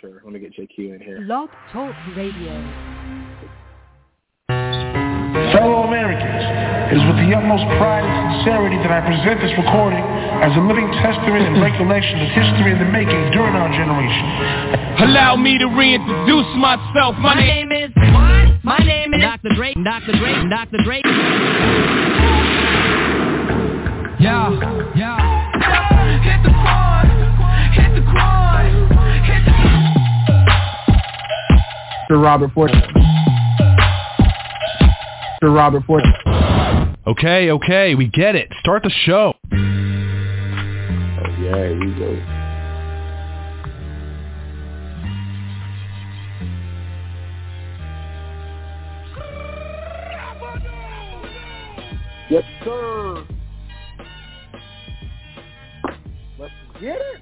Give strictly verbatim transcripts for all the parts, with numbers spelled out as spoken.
sure. Let me get J Q in here. Blog Talk Radio. Fellow Americans, it is with the utmost pride and sincerity that I present this recording as a living testament and recollection of history in the making during our generation. Allow me to reintroduce myself. My, My name is what? My name is Doctor Dre. Doctor Dre. Doctor Dre. Yeah, yeah. Hit the quad. Hit the quad. Hit the. Robert Ford. Robert Ford. Okay, okay, we get it. Start the show. Oh, yeah, here we go. Yes, sir. Let's get it.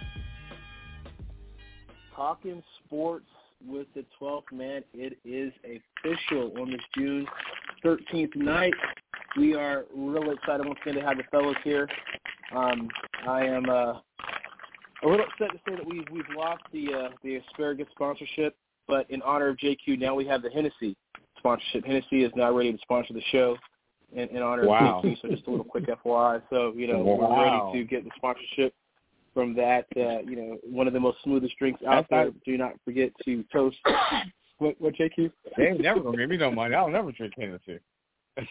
Talking sports with the twelfth man. It is official on this June thirteenth night. We are really excited once again to have the fellows here. Um, I am uh, a little upset to say that we've we've lost the uh, the asparagus sponsorship, but in honor of J Q, now we have the Hennessy sponsorship. Hennessy is now ready to sponsor the show in, in honor wow. of J Q. So just a little quick F Y I. So you know wow. we're ready to get the sponsorship from that. Uh, you know, one of the most smoothest drinks out That's there. not... Do not forget to toast. What, what, J Q? They ain't never gonna give me no money. I'll never drink Hennessy. As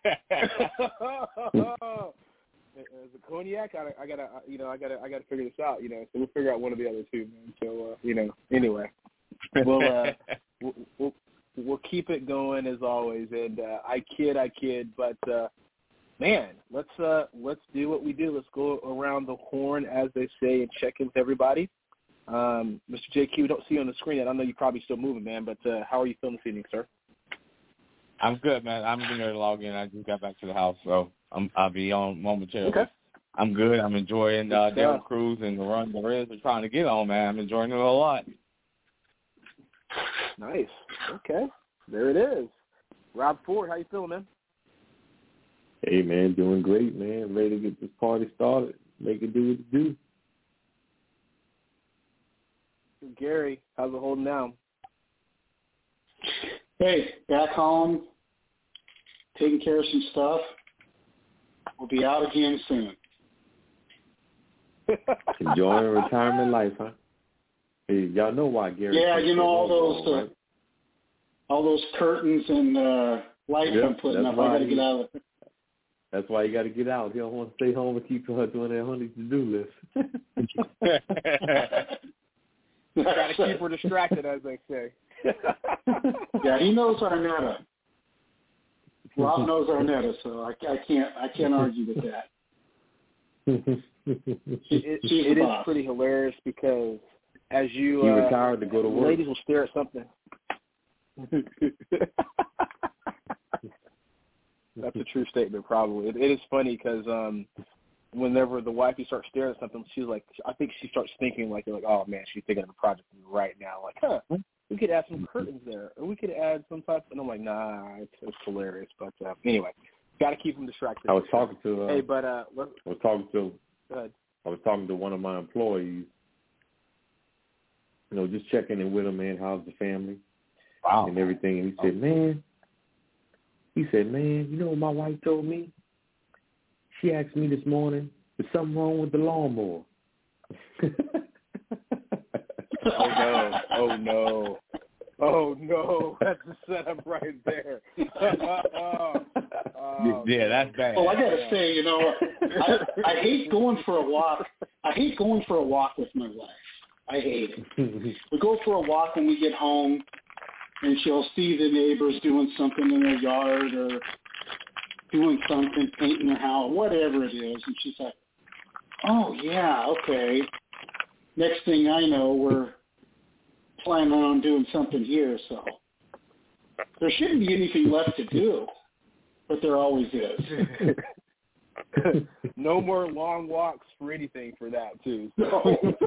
a cognac, I, I gotta, you know, I gotta, I gotta figure this out, you know. So we'll figure out one of the other two, man. So, uh, you know, anyway, we'll, uh, we'll, we'll, we'll keep it going as always. And uh, I kid, I kid, but uh, man, let's uh, let's do what we do. Let's go around the horn, as they say, and check in with everybody. Um, Mister J Q, we don't see you on the screen yet. I know you're probably still moving, man, but uh, how are you feeling this evening, sir? I'm good, man. I'm getting ready to log in. I just got back to the house, so I'm, I'll be on momentarily. Okay. I'm good. I'm enjoying uh, Derek Cruz and the run the Reds are trying to get on, man. I'm enjoying it a lot. Nice. Okay. There it is. Rob Ford, how you feeling, man? Hey, man, doing great, man. Ready to get this party started. Make it do what it do. Gary, how's it holding down? Hey, back home, taking care of some stuff. We'll be out again soon. Enjoying retirement life, huh? Hey, y'all know why Gary? Yeah, you know all those, uh, right? all those curtains and uh, lights yep, I'm putting up. I got to get out of it. That's why you got to get out. You don't want to stay home and keep her doing that honey to-do list. Got to keep her distracted, as they say. Yeah, he knows Arnetta. Rob knows Arnetta, so I, I can't I can't argue with that. it it is pretty hilarious because as you he uh, retired to go to work. Ladies will stare at something. That's a true statement, probably. It, it is funny because um, whenever the wifey starts staring at something, she's like, I think she starts thinking like, like, oh man, she's thinking of a project right now. Like, huh, we could add some curtains there, or we could add some type. And I'm like, nah, it's, it's hilarious. But uh, anyway, got to keep them distracted. I was talking to. Uh, hey, but uh, let, I was talking to. Go ahead. I was talking to one of my employees. You know, just checking in with him, man. How's the family? Wow. And everything. And he said, man. He said, man, you know what my wife told me? She asked me this morning, is something wrong with the lawnmower? Oh, no. Oh, no. Oh, no. That's the setup right there. oh, yeah, that's bad. Well, I got to say, you know, I, I hate going for a walk. I hate going for a walk with my wife. I hate it. We go for a walk when we get home, and she'll see the neighbors doing something in their yard or doing something, painting their house, whatever it is. And she's like, oh, yeah, okay. Next thing I know, we're planning on doing something here. So there shouldn't be anything left to do, but there always is. No more long walks for anything for that, too. So. No.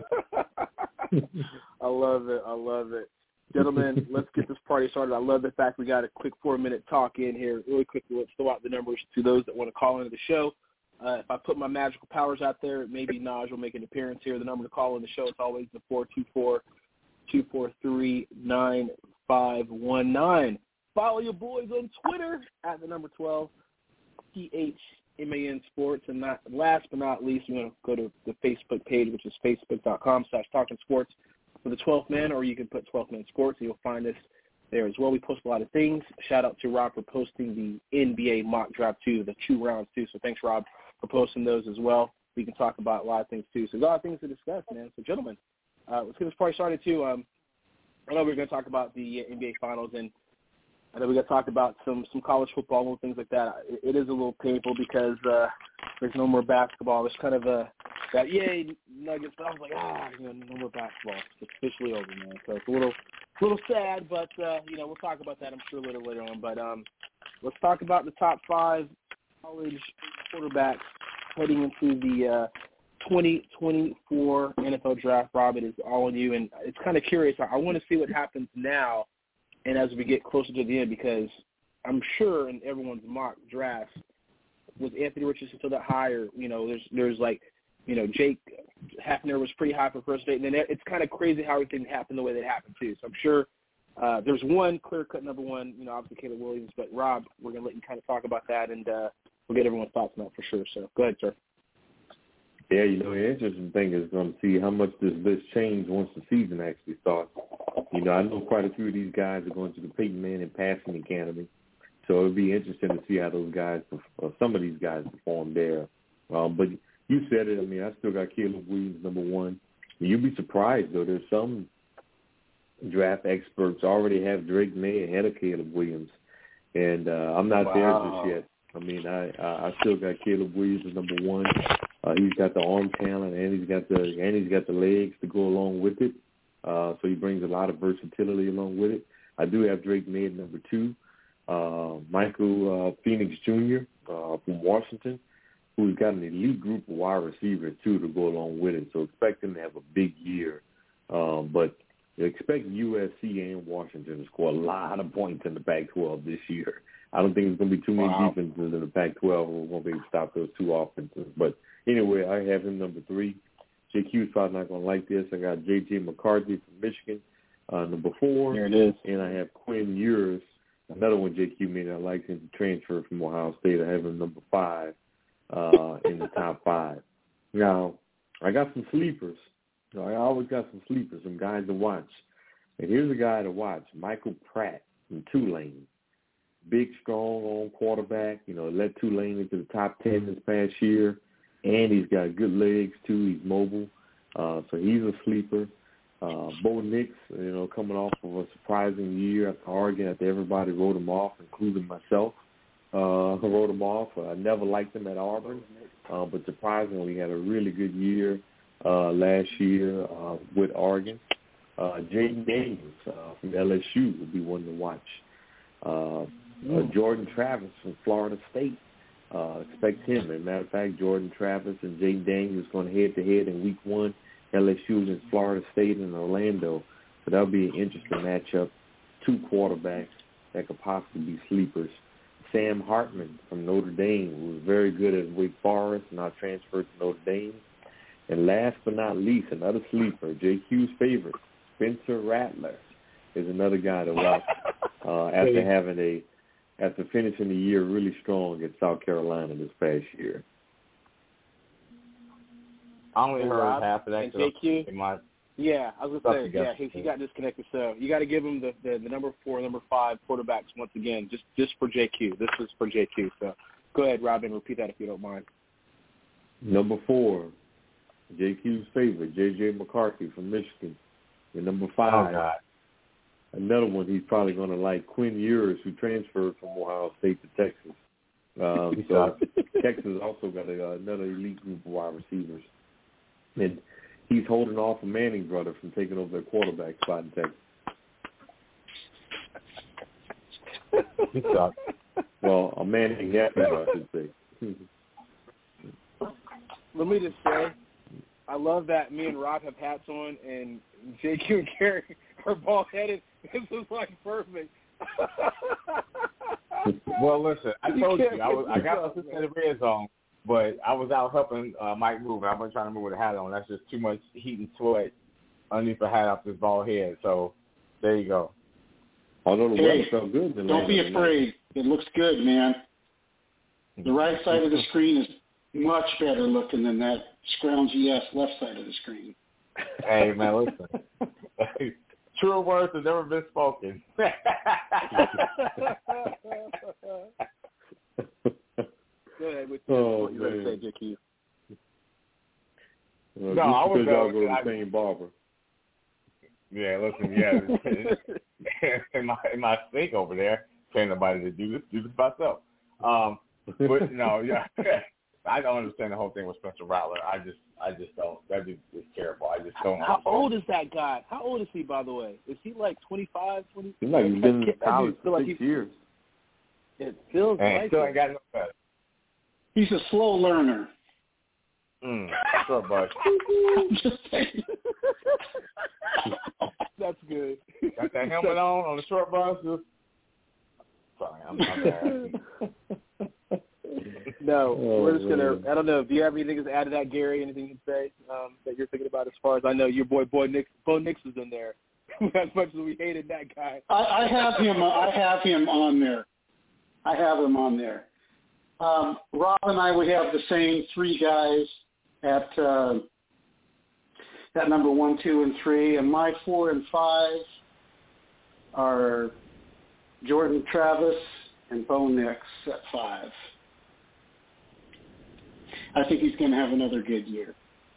I love it. I love it. Gentlemen, let's get this party started. I love the fact we got a quick four-minute talk in here. Really quickly, let's throw out the numbers to those that want to call into the show. Uh, if I put my magical powers out there, maybe Naj will make an appearance here. The number to call in the show is always the four two four, two four three, nine five one nine. Follow your boys on Twitter at the number twelve, T H M A N Sports. And not, last but not least, we're going to go to the Facebook page, which is facebook.com slash talking sports for the twelfth man, or you can put twelfth man sports, and you'll find us there as well. We post a lot of things. Shout out to Rob for posting the N B A mock draft, too, the two rounds, too. So thanks, Rob, for posting those as well. We can talk about a lot of things, too. So there's a lot of things to discuss, man. So, gentlemen, uh, let's get this party started, too. Um, I know we're going to talk about the N B A Finals, and I know we got to talk about some, some college football and things like that. It, it is a little painful because uh, there's no more basketball. There's kind of a that yay Nuggets, but I was like, ah, you know, no more basketball. It's officially over, man. So it's a little, a little sad, but uh, you know, we'll talk about that, I'm sure, a little later on. But um, let's talk about the top five college quarterbacks heading into the uh, twenty twenty-four N F L Draft. Rob, it is all on you, and it's kind of curious. I, I want to see what happens now. And as we get closer to the end, because I'm sure in everyone's mock drafts, was Anthony Richardson still that high? Or, you know, there's there's like, you know, Jake Hafner was pretty high for first date. And then it's kind of crazy how everything happened the way that it happened, too. So I'm sure uh, there's one clear-cut number one, you know, obviously Caleb Williams. But, Rob, we're going to let you kind of talk about that, and uh, we'll get everyone's thoughts on that for sure. So go ahead, sir. Yeah, you know, the interesting thing is going to see how much this list changes once the season actually starts. You know, I know quite a few of these guys are going to the Peyton Manning Passing Academy, so it'll be interesting to see how those guys, or some of these guys, perform there. Um, but you said it. I mean, I still got Caleb Williams number one. You'd be surprised, though. There's some draft experts already have Drake May ahead of Caleb Williams, and uh, I'm not wow. there just yet. I mean, I I still got Caleb Williams as number one. Uh, he's got the arm talent, and he's got the and he's got the legs to go along with it. Uh, so he brings a lot of versatility along with it. I do have Drake May at number two. Uh, Michael uh, Phoenix Junior Uh, from Washington, who's got an elite group of wide receivers too to go along with it. So expect him to have a big year. Um, but expect U S C and Washington to score a lot of points in the Pac twelve this year. I don't think there's going to be too many wow. defenses in the Pac twelve. We're going to be able to stop those two offenses. But anyway, I have him number three. J Q's probably not going to like this. I got J J McCarthy from Michigan, uh, number four. There it is. And I have Quinn Ewers, another one J Q may not like him to transfer from Ohio State. I have him number five uh, in the top five. Now, I got some sleepers. I always got some sleepers, some guys to watch. And here's a guy to watch, Michael Pratt from Tulane. Big, strong, on quarterback. You know, led Tulane into the top ten this past year. And he's got good legs, too. He's mobile. Uh, so he's a sleeper. Uh, Bo Nix, you know, coming off of a surprising year at Oregon after everybody wrote him off, including myself. Uh, wrote him off. I never liked him at Auburn. Uh, but surprisingly, he had a really good year uh, last year uh, with Oregon. Uh, Jaden Daniels uh, from L S U would be one to watch. Uh, uh, Jordan Travis from Florida State. Uh, expect him. As a matter of fact, Jordan Travis and Jaden Daniels going head-to-head in week one. L S U against Florida State and Orlando. So that'll be an interesting matchup. Two quarterbacks that could possibly be sleepers. Sam Hartman from Notre Dame, who was very good at Wake Forest, now transferred to Notre Dame. And last but not least, another sleeper, J Q's favorite, Spencer Rattler, is another guy to watch uh, after having a after finishing the year really strong at South Carolina this past year. I only heard Rob, half of that. J Q, my yeah, I was going to say, yeah, he, he got disconnected. So you got to give him the, the, the number four, number five quarterbacks once again, just just for J Q. This is for J Q. So go ahead, Robin, repeat that if you don't mind. Number four, J Q's favorite, J J McCarthy from Michigan. And number five, oh, another one he's probably going to like, Quinn Ewers, who transferred from Ohio State to Texas. Um, so Texas also got a, uh, another elite group of wide receivers. And he's holding off a Manning brother from taking over their quarterback spot in Texas. He sucks. Well, a Manning nephew, I should say. Let me just say, I love that me and Rob have hats on, and J Q and Gary are bald-headed. This is like perfect. Well, listen, I told you, I was I got up to the red zone, but I was out helping uh, Mike move. I wasn't trying to move with a hat on. That's just too much heat and sweat underneath the hat off this bald head. So there you go. Although the Hey, weather felt good. in Don't be Atlanta afraid. It looks good, man. The right side of the screen is much better looking than that scroungy ass left side of the screen. Hey, man, listen. True words have never been spoken. Go ahead with Oh, what you were going to man. say, J Q. Well, No, just I was because y'all uh, go to I- the same barber. Yeah, listen, yeah. in my in my sink over there, paying nobody to do this, do this myself. Um, but no, yeah, I don't understand the whole thing with Spencer Rattler. I just, I just don't. That dude is terrible. I just don't. How understand. old is that guy? How old is he, by the way? Is he like twenty-five, twenty? Seems like he's been in That dude college feel for like six he- years. It feels And like still it. ain't got no better. He's a slow learner. Mm, sure, bud. I'm just saying. That's good. Got that helmet on on the short bus. Just... Sorry, I'm not bad. No, Oh, we're just gonna. man. I don't know. Do you have anything to add to that, Gary? Anything you'd say um, that you're thinking about as far as I know? Your boy, boy Nix, Bo Nix is in there. As much as we hated that guy, I, I have him. I have him on there. I have him on there. Um, Rob and I, we have the same three guys at uh, at number one, two, and three, and my four and five are Jordan Travis and Bo Nix at five. I think he's going to have another good year.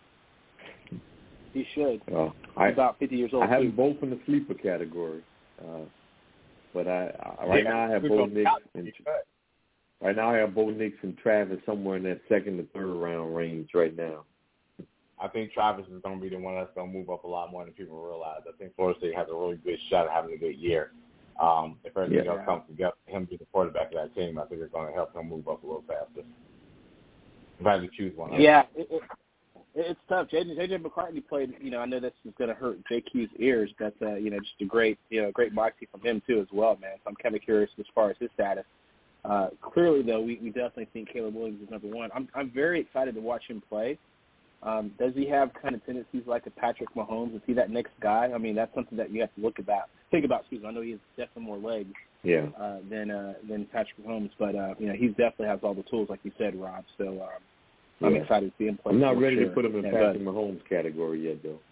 he should. Well, He's I, about fifty years old I have too. them both in the sleeper category. Uh, but I, I right Yeah, now I have we Bo go Nix out. and right now I have Bo Nix and Travis somewhere in that second to third round range right now. I think Travis is going to be the one that's going to move up a lot more than people realize. I think Florida State has a really good shot at having a good year. Um, if everything Yeah. else comes together, him being the quarterback of that team, I think it's going to help him move up a little faster. If I had to choose one. Yeah, it, it, it's tough. J J, J J McCartney played. You know, I know this is going to hurt J Q's ears. That's uh, you know just a great you know great boxing from him too as well, man. So I'm kind of curious as far as his status. Uh, clearly, though, we, we definitely think Caleb Williams is number one. I'm I'm very excited to watch him play. Um, does he have kind of tendencies like a Patrick Mahomes? Is he that next guy? I mean, that's something that you have to look about. Think about. Excuse me. I know he has definitely more legs Yeah. uh, than uh, than Patrick Mahomes, but uh, you know he definitely has all the tools, like you said, Rob. So um, I'm Yeah. excited to see him play. I'm not for ready sure. to put him in Yeah, Patrick but Mahomes category yet, though.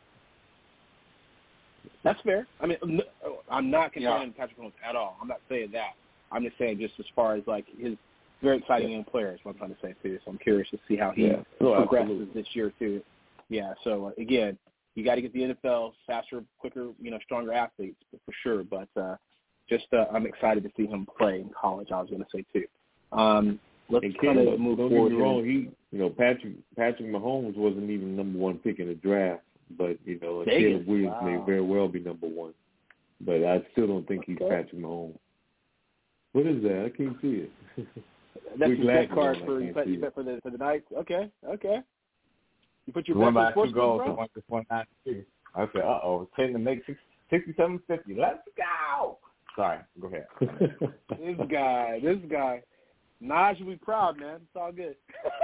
that's fair. I mean, n- I'm not comparing Yeah. him to Patrick Mahomes at all. I'm not saying that. I'm just saying just as far as like his very exciting Yeah. young player is what I'm trying to say too. So I'm curious to see how he Yeah. No, progresses absolutely. this year too. Yeah. So uh, again, you got to get the N F L faster, quicker, you know, stronger athletes for sure. But uh, just uh, I'm excited to see him play in college. I was going to say too. Um, let's And kind Caleb, of move don't forward. get me here. wrong, he, you know, Patrick Patrick Mahomes wasn't even number one pick in the draft, but you know, Vegas, Caleb Williams wow. may very well be number one. But I still don't think he's Okay. Patrick Mahomes. What is that? I can't see it. That's We're your glad bet card you for don't. I you can't bet, see you it. bet for the for the night. Okay, okay. You put your One bet by for two sports goals, bro? one just one nine two. I said, uh oh, ten to make six, sixty-seven fifty. Let's go. Sorry, go ahead. This guy, this guy. Naj will be proud, man. It's all good.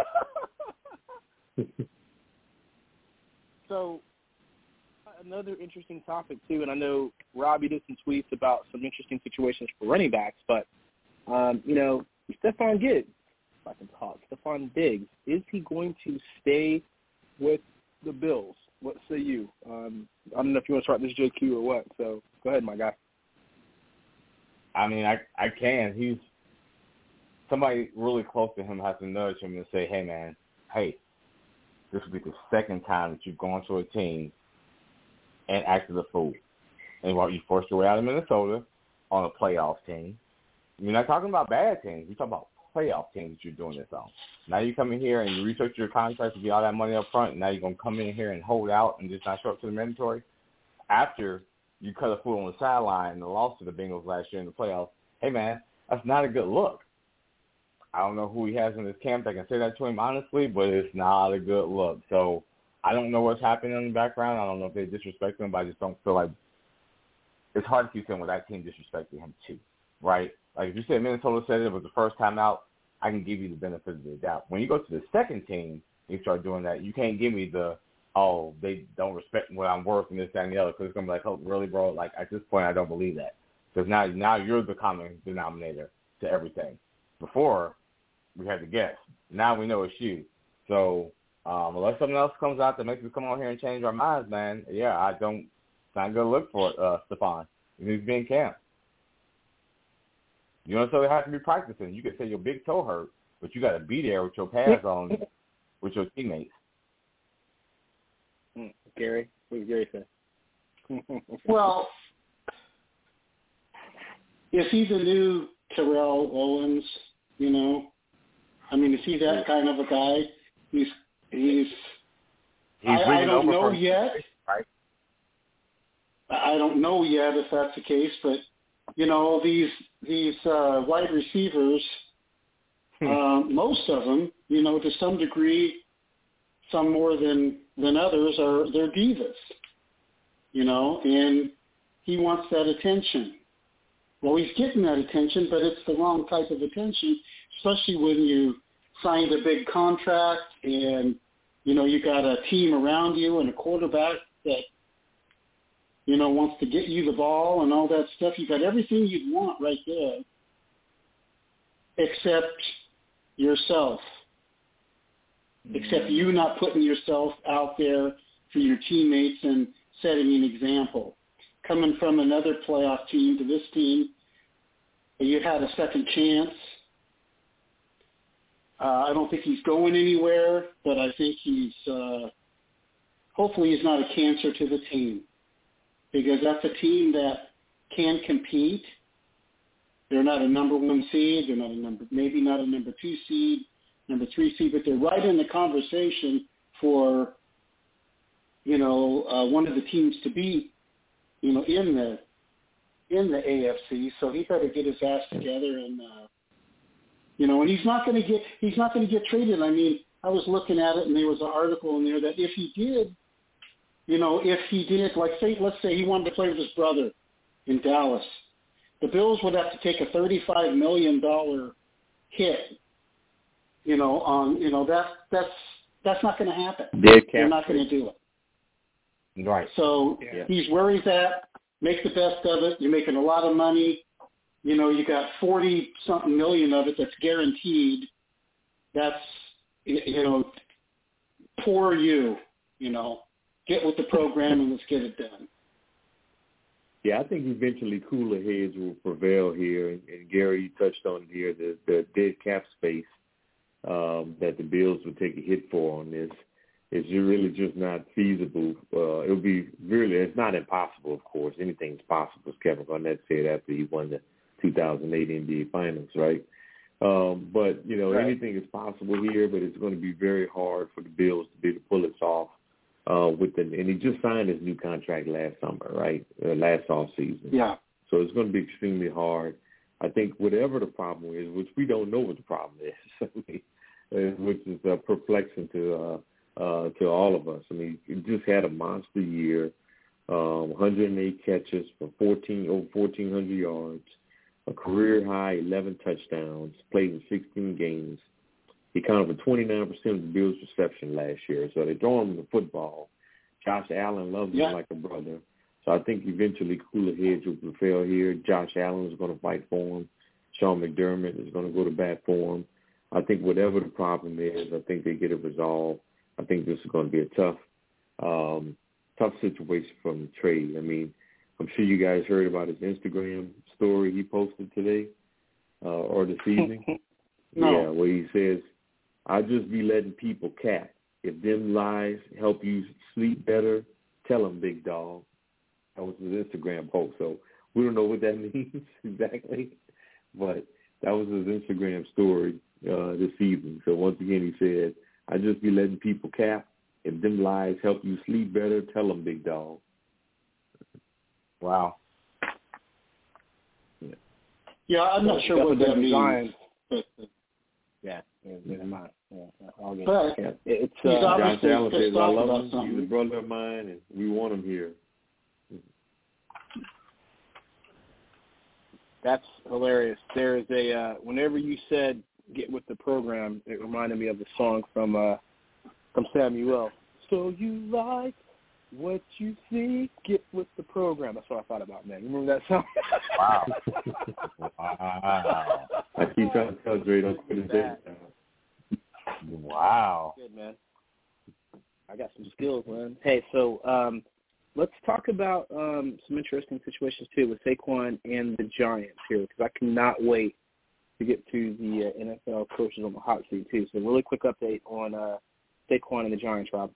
So, another interesting topic, too, and I know Robbie did some tweets about some interesting situations for running backs, but, um, you know, Stephon Diggs, if I can talk, Stephon Diggs, is he going to stay with the Bills? What say you? Um, I don't know if you want to start this J Q or what, so go ahead, my guy. I mean, I I can. He's somebody really close to him has to nudge him and say, hey, man, hey, this will be the second time that you've gone to a team and acted a fool. And while you forced your way out of Minnesota on a playoff team, you're not talking about bad teams. You're talking about playoff teams that you're doing this on. Now you come in here and you research your contract to get all that money up front, and now you're going to come in here and hold out and just not show up to the mandatory after you cut a foot on the sideline and lost to the Bengals last year in the playoffs. Hey, man, that's not a good look. I don't know who he has in his camp that can say that to him honestly, but it's not a good look. So I don't know what's happening in the background. I don't know if they disrespect him, but I just don't feel like it's hard to keep saying well, that team disrespected him too, right? Like if you said Minnesota said it was the first time out, I can give you the benefit of the doubt. When you go to the second team, you start doing that, you can't give me the oh, they don't respect what I'm worth and this, that, and the other. Because it's going to be like, oh, really, bro? Like, at this point, I don't believe that. Because now, now you're the common denominator to everything. Before, we had to guess. Now we know it's you. So um, unless something else comes out that makes us come on here and change our minds, man, yeah, I don't, it's not going to look for it, uh, Stephon. He needs to be in camp. You don't necessarily have to be practicing. You could say your big toe hurt, but you got to be there with your pads on with your teammates. Gary, what did Gary say? Well, is he the new Terrell Owens? You know, I mean, is he that kind of a guy? He's he's. he's I, I don't know from, yet. Right? I don't know yet if that's the case, but you know, these these uh, wide receivers, uh, most of them, you know, to some degree, some more than than others, are they're divas. You know, and he wants that attention. Well, he's getting that attention, but it's the wrong type of attention, especially when you signed a big contract and, you know, you got a team around you and a quarterback that, you know, wants to get you the ball and all that stuff. You got everything you'd want right there except yourself, mm-hmm. except you not putting yourself out there for your teammates and setting an example. Coming from another playoff team to this team, you had a second chance. Uh, I don't think he's going anywhere, but I think he's uh, hopefully he's not a cancer to the team, because that's a team that can compete. They're not a number one seed. They're not a number, maybe not a number two seed, number three seed, but they're right in the conversation for, you know, uh, one of the teams to beat, you know, in the in the A F C. So he better get his ass together and, uh, you know, and he's not going to get he's not going to get traded. I mean, I was looking at it, and there was an article in there that if he did, you know, if he did, like say, let's say he wanted to play with his brother in Dallas, the Bills would have to take a thirty-five million dollars hit. You know, on you know that that's that's not going to happen. They're not going to do it. Right. So yeah. he's where he's at. Make the best of it. You're making a lot of money. You know, you got forty something million of it that's guaranteed. That's, you know, poor you. You know, get with the program and let's get it done. Yeah, I think eventually cooler heads will prevail here. And, and Gary, you touched on here the, the dead cap space um, that the Bills would take a hit for on this. It's really just not feasible. Uh, it'll be really, it's not impossible, of course. Anything's possible, as Kevin Garnett said after he won the two thousand eight N B A Finals, right? Um, but, you know, right. anything is possible here, but it's going to be very hard for the Bills to be able to pull this off. Uh, with the, and he just signed his new contract last summer, right, uh, last offseason. Yeah. So it's going to be extremely hard. I think whatever the problem is, which we don't know what the problem is, which is uh, perplexing to uh, uh, to all of us. I mean, he just had a monster year, um, one hundred eight catches for fourteen over fourteen hundred yards, a career high eleven touchdowns, played in sixteen games. He accounted for twenty-nine percent of the Bills' reception last year. So they throw him the football. Josh Allen loves him yeah. like a brother. So I think eventually cooler heads will prevail here. Josh Allen is going to fight for him. Sean McDermott is going to go to bat for him. I think whatever the problem is, I think they get it resolved. I think this is going to be a tough, um, tough situation from the trade. I mean, I'm sure you guys heard about his Instagram story he posted today uh, or this evening. No. Yeah, where he says, I'll just be letting people cap. If them lies help you sleep better, tell them, big dog. That was his Instagram post. So we don't know what that means exactly, but that was his Instagram story uh, this evening. So once again, he said, I'll just be letting people cap. If them lies help you sleep better, tell them, big dog. Wow. Yeah, yeah I'm not sure what that means. But, uh, Yeah, yeah, never mind. Yeah, I'll get but it. It's he's uh, obviously Josh Allen says, pissed I off love about him. something. He's a brother of mine, and we want him here. That's hilarious. There is a uh, whenever you said get with the program, it reminded me of the song from uh, from Samuel. So you like what you see, get with the program. That's what I thought about, man. You remember that song? Wow. Wow. I keep trying to tell Dre, don't quit his day. Wow. Good, man. I got some skills, man. Hey, so um, let's talk about um, some interesting situations, too, with Saquon and the Giants here, because I cannot wait to get to the uh, N F L coaches on the hot seat, too. So really quick update on uh, Saquon and the Giants, Rob.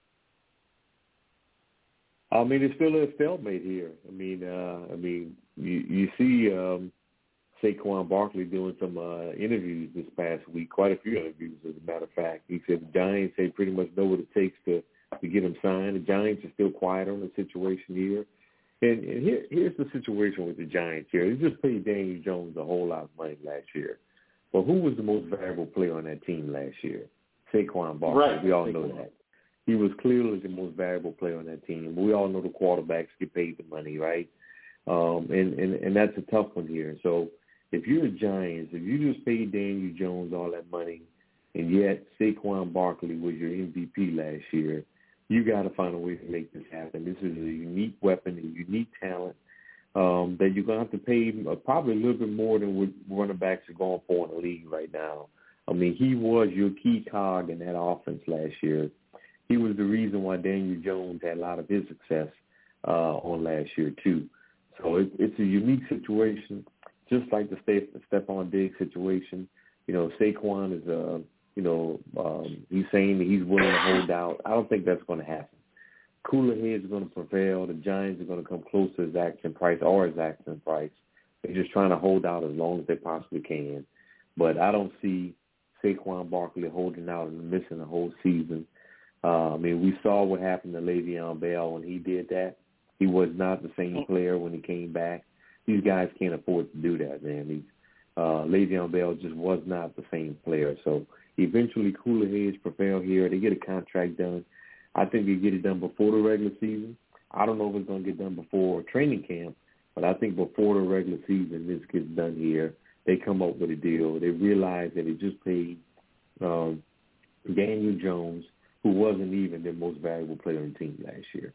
I mean, it's still a stalemate here. I mean, uh, I mean, you, you see um, Saquon Barkley doing some uh, interviews this past week, quite a few interviews, as a matter of fact. He said the Giants, they pretty much know what it takes to, to get him signed. The Giants are still quiet on the situation here. And, and here, here's the situation with the Giants here. They just paid Daniel Jones a whole lot of money last year. But who was the most valuable player on that team last year? Saquon Barkley. Right. We all Saquon. know that. He was clearly the most valuable player on that team. We all know the quarterbacks get paid the money, right? Um, and, and, and that's a tough one here. So if you're the Giants, if you just paid Daniel Jones all that money, and yet Saquon Barkley was your M V P last year, you got to find a way to make this happen. This is a unique weapon, a unique talent um, that you're going to have to pay probably a little bit more than what running backs are going for in the league right now. I mean, he was your key cog in that offense last year. He was the reason why Daniel Jones had a lot of his success uh, on last year, too. So it, it's a unique situation, just like the Stephon Diggs situation. You know, Saquon is, uh, you know, um, he's saying that he's willing to hold out. I don't think that's going to happen. Cooler heads are going to prevail. The Giants are going to come close to his asking price or his asking price. They're just trying to hold out as long as they possibly can. But I don't see Saquon Barkley holding out and missing the whole season. Uh, I mean, we saw what happened to Le'Veon Bell when he did that. He was not the same player when he came back. These guys can't afford to do that, man. He, uh, Le'Veon Bell just was not the same player. So eventually cooler heads prevail here. They get a contract done. I think they get it done before the regular season. I don't know if it's going to get done before training camp, but I think before the regular season this gets done here. They come up with a deal. They realize that they just paid um, Daniel Jones, who wasn't even their most valuable player on the team last year.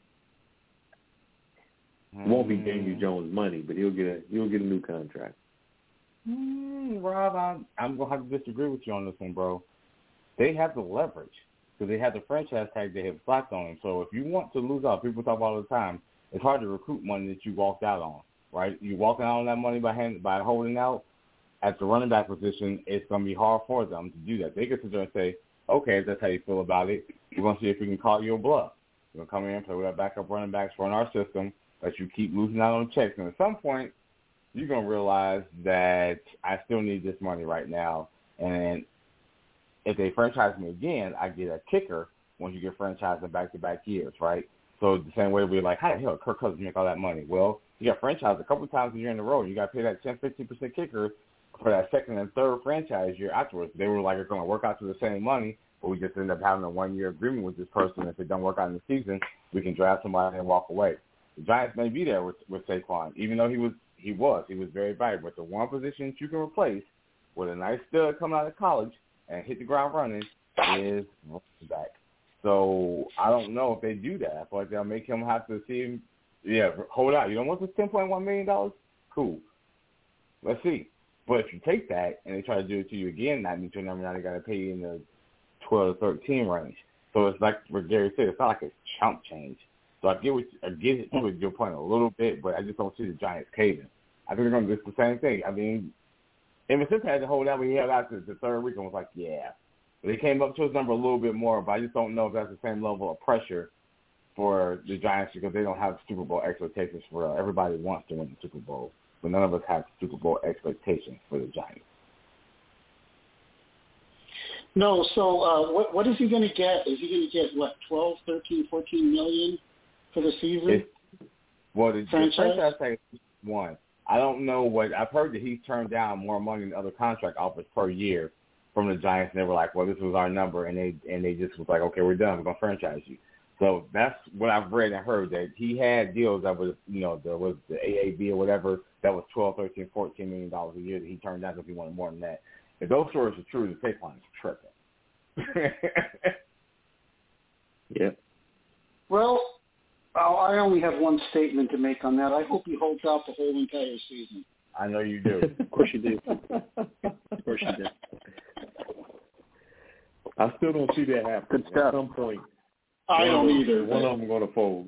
It won't be Daniel Jones' money, but he'll get a he'll get a new contract. Mm, Rob, I'm, I'm going to have to disagree with you on this one, bro. They have the leverage because they have the franchise tag they have slapped on him. So if you want to lose out, people talk about all the time, it's hard to recruit money that you walked out on, right? You walking out on that money by hand, by holding out at the running back position, it's going to be hard for them to do that. They can sit there and say, okay, if that's how you feel about it, we're going to see if we can call you a bluff. We're going to come in and play with our backup running backs, run our system, but you keep losing out on checks. And at some point, you're going to realize that I still need this money right now. And if they franchise me again, I get a kicker once you get franchised in back-to-back years, right? So the same way we're like, how the hell Kirk Cousins make all that money? Well, you got franchised a couple of times a year in a row. You got to pay that ten, fifteen percent kicker for that second and third franchise year afterwards. They were like, it's going to work out to the same money, but we just end up having a one-year agreement with this person. If it don't work out in the season, we can draft somebody and walk away. The Giants may be there with, with Saquon, even though he was he was he was very valuable. But the one position that you can replace with a nice stud coming out of college and hit the ground running is running back. So I don't know if they do that. I feel like they'll make him have to see him. Yeah, hold out. You don't want this ten point one million dollars? Cool. Let's see. But if you take that and they try to do it to you again, that means your number now they got to pay you in the twelve to thirteen range. So it's like what Gary said. It's not like a chump change. So I get what I get it with your point a little bit, but I just don't see the Giants caving. I think they're going to do the same thing. I mean, Evan Smith had to hold out when he held out to the third week and was like, yeah. But they came up to his number a little bit more, but I just don't know if that's the same level of pressure for the Giants because they don't have Super Bowl expectations for real. Everybody wants to win the Super Bowl, but none of us have Super Bowl expectations for the Giants. No, so uh, what what is he going to get? Is he going to get, what, twelve, thirteen, fourteen million for the season? It's, well, the franchise? the franchise tag is one. I don't know what – I've heard that he's turned down more money than other contract offers per year from the Giants, and they were like, well, this was our number, and they and they just was like, okay, we're done. We're going to franchise you. So that's what I've read and heard, that he had deals that was, you know, there was the A A B or whatever that was twelve, thirteen, fourteen million dollars a year that he turned down because he wanted more than that. If those stories are true, the Saquon is tripping. Yeah. Well, I only have one statement to make on that. I hope he holds out the whole entire season. I know you do. Of course you do. Of course you do. I still don't see that happening. Good stuff. At some point, I don't them, either. One of them going to fold.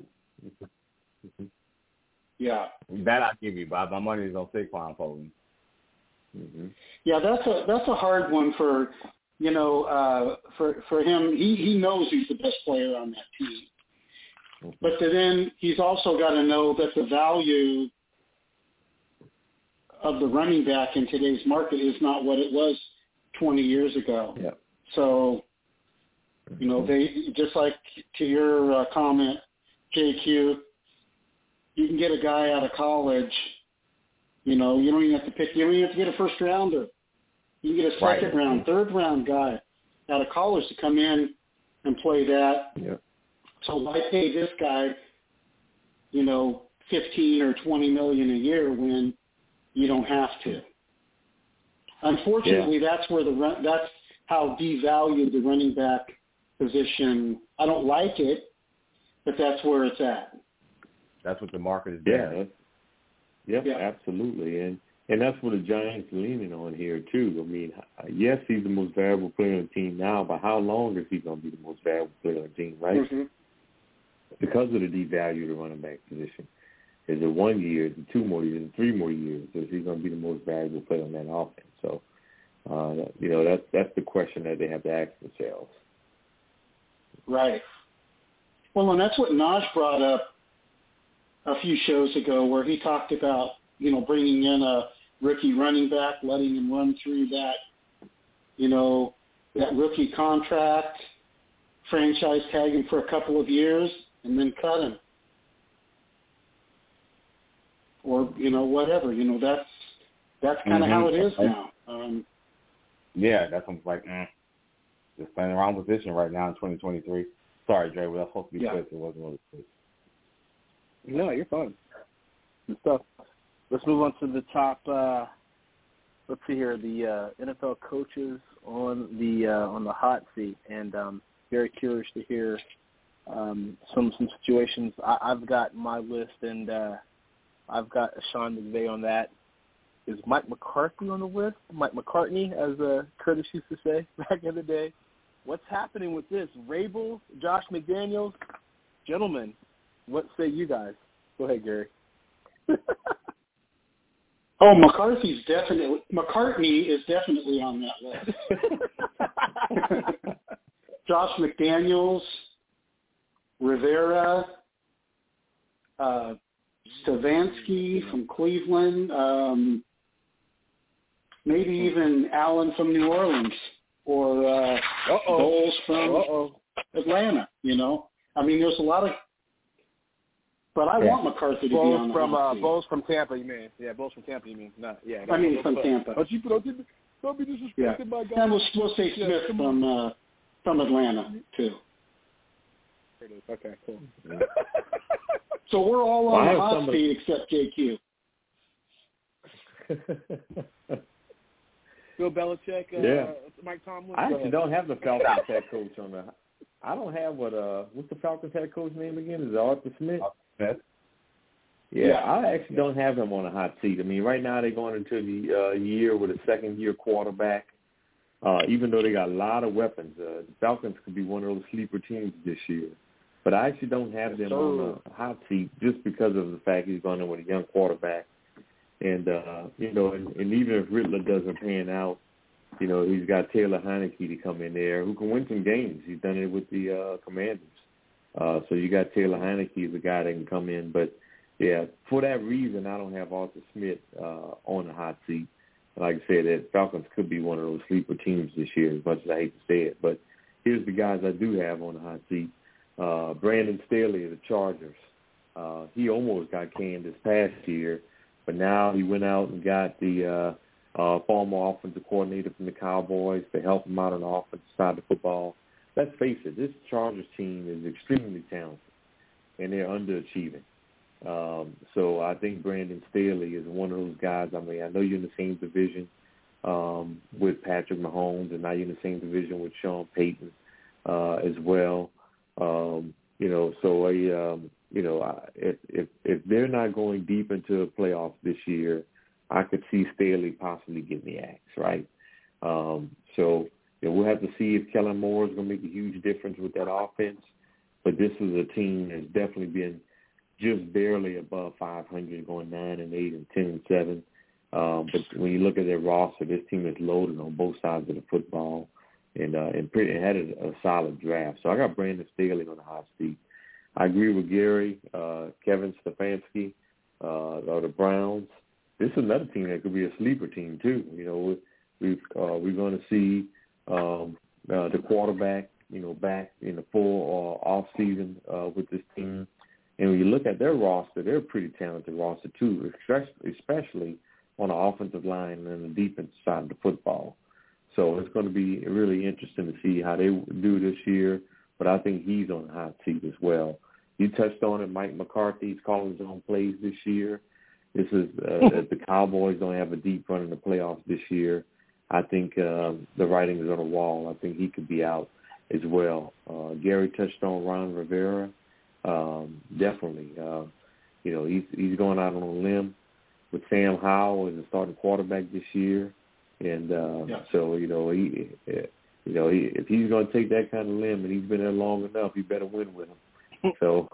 Yeah. That I'll give you, Bob. My money is on Saquon folding. Mm-hmm. Yeah, that's a that's a hard one for you know uh, for for him. He he knows he's the best player on that team, mm-hmm. but then he's also got to know that the value of the running back in today's market is not what it was twenty years ago. Yeah. So, you know, they just like to your uh, comment, J Q. You can get a guy out of college. You know, you don't even have to pick. You don't even have to get a first rounder. You can get a second right. round, third round guy out of college to come in and play that. Yeah. So why pay this guy, you know, fifteen or twenty million a year when you don't have to? Unfortunately, yeah. that's where the run, that's how devalued the running back position. I don't like it, but that's where it's at. That's what the market is yeah. doing. Yeah, yeah, absolutely, and and that's what the Giants are leaning on here too. I mean, yes, he's the most valuable player on the team now, but how long is he going to be the most valuable player on the team, right? Mm-hmm. Because of the devalue of the running back position. Is it one year? Is it two more years? Is it three more years? Is he going to be the most valuable player on that offense? So, uh, you know, that's that's the question that they have to ask themselves. Right. Well, and that's what Naj brought up a few shows ago, where he talked about, you know, bringing in a rookie running back, letting him run through that, you know, that rookie contract, franchise tag him for a couple of years, and then cut him. Or, you know, whatever. You know, that's that's kind of mm-hmm. how it is now. Um, yeah, that's like, mm, just playing the wrong position right now in twenty twenty-three. Sorry, Dre, we were supposed to be yeah. quick. It wasn't really quick. No, you're fine. Good stuff. Let's move on to the top. Uh, let's see here, the uh, N F L coaches on the uh, on the hot seat, and um, very curious to hear um, some some situations. I, I've got my list, and uh, I've got Sean McVay on that. Is Mike McCarthy on the list? Mike McCartney, as uh, Curtis used to say back in the day. What's happening with this? Rabel, Josh McDaniels, gentlemen. What say you guys? Go ahead, Gary. Oh, McCarthy's definitely McCartney is definitely on that list. Josh McDaniels, Rivera, uh, Stefanski from Cleveland, um, maybe even Allen from New Orleans, or uh, Bowles from Uh-oh. Atlanta. You know, I mean, there's a lot of. But I yeah. want McCarthy to Bowles be on the from hot uh, seat. Bowles from Tampa, you mean? Yeah, Bowles from Tampa, you mean? No, yeah. I mean from Tampa. Don't you don't, don't be disrespecting yeah. my guy. And we'll, we'll say Smith yeah, from uh, from Atlanta too. There it is. Okay, cool. Yeah. So we're all on well, the hot somebody... seat except J Q. Bill Belichick, uh, yeah. Mike Tomlin. I actually don't have the Falcons head coach on the. I don't have what uh what's the Falcons head coach name again? Is it Arthur Smith? Smith. Yeah, yeah, I actually don't have him on a hot seat. I mean, right now they're going into the uh, year with a second-year quarterback. Uh, even though they got a lot of weapons, uh, the Falcons could be one of those sleeper teams this year. But I actually don't have them on a hot seat just because of the fact he's going in with a young quarterback. And, uh, you know, and, and even if Rittler doesn't pan out, you know, he's got Taylor Heineke to come in there who can win some games. He's done it with the uh, Commanders. Uh, so you got Taylor Heineke as a guy that can come in. But, yeah, for that reason, I don't have Arthur Smith uh, on the hot seat. Like I said, that Falcons could be one of those sleeper teams this year, as much as I hate to say it. But here's the guys I do have on the hot seat. Uh, Brandon Staley of the Chargers. Uh, he almost got canned this past year, but now he went out and got the uh, uh, former offensive coordinator from the Cowboys to help him out on the offensive side of the football. Let's face it, this Chargers team is extremely talented, and they're underachieving. Um, so I think Brandon Staley is one of those guys. I mean, I know you're in the same division um, with Patrick Mahomes, and now you're in the same division with Sean Payton uh, as well. Um, you know, so a um, you know, I, if if if they're not going deep into the playoffs this year, I could see Staley possibly getting the axe, right? Um, so you know, we'll have to see if Kellen Moore is going to make a huge difference with that offense. But this is a team that's definitely been just barely above five hundred, going nine and eight and ten and seven. Um, but when you look at their roster, this team is loaded on both sides of the football, and uh, and pretty had a, a solid draft. So I got Brandon Staley on the hot seat. I agree with Gary, uh, Kevin Stefanski, uh, or the Browns. This is another team that could be a sleeper team too. You know, we've uh, we're going to see um, uh, the quarterback, you know, back in the full uh, off season uh, with this team. And when you look at their roster, they're a pretty talented roster too, especially on the offensive line and the defensive side of the football. So it's going to be really interesting to see how they do this year. But I think he's on the hot seat as well. You touched on it, Mike McCarthy's calling his own plays this year. This is uh, the Cowboys don't have a deep run in the playoffs this year. I think uh, the writing is on the wall. I think he could be out as well. Uh, Gary touched on Ron Rivera. Um, definitely, uh, you know, he's he's going out on a limb with Sam Howell as a starting quarterback this year, and uh, yeah. so you know he, you know, he, if he's going to take that kind of limb and he's been there long enough, he better win with him. So,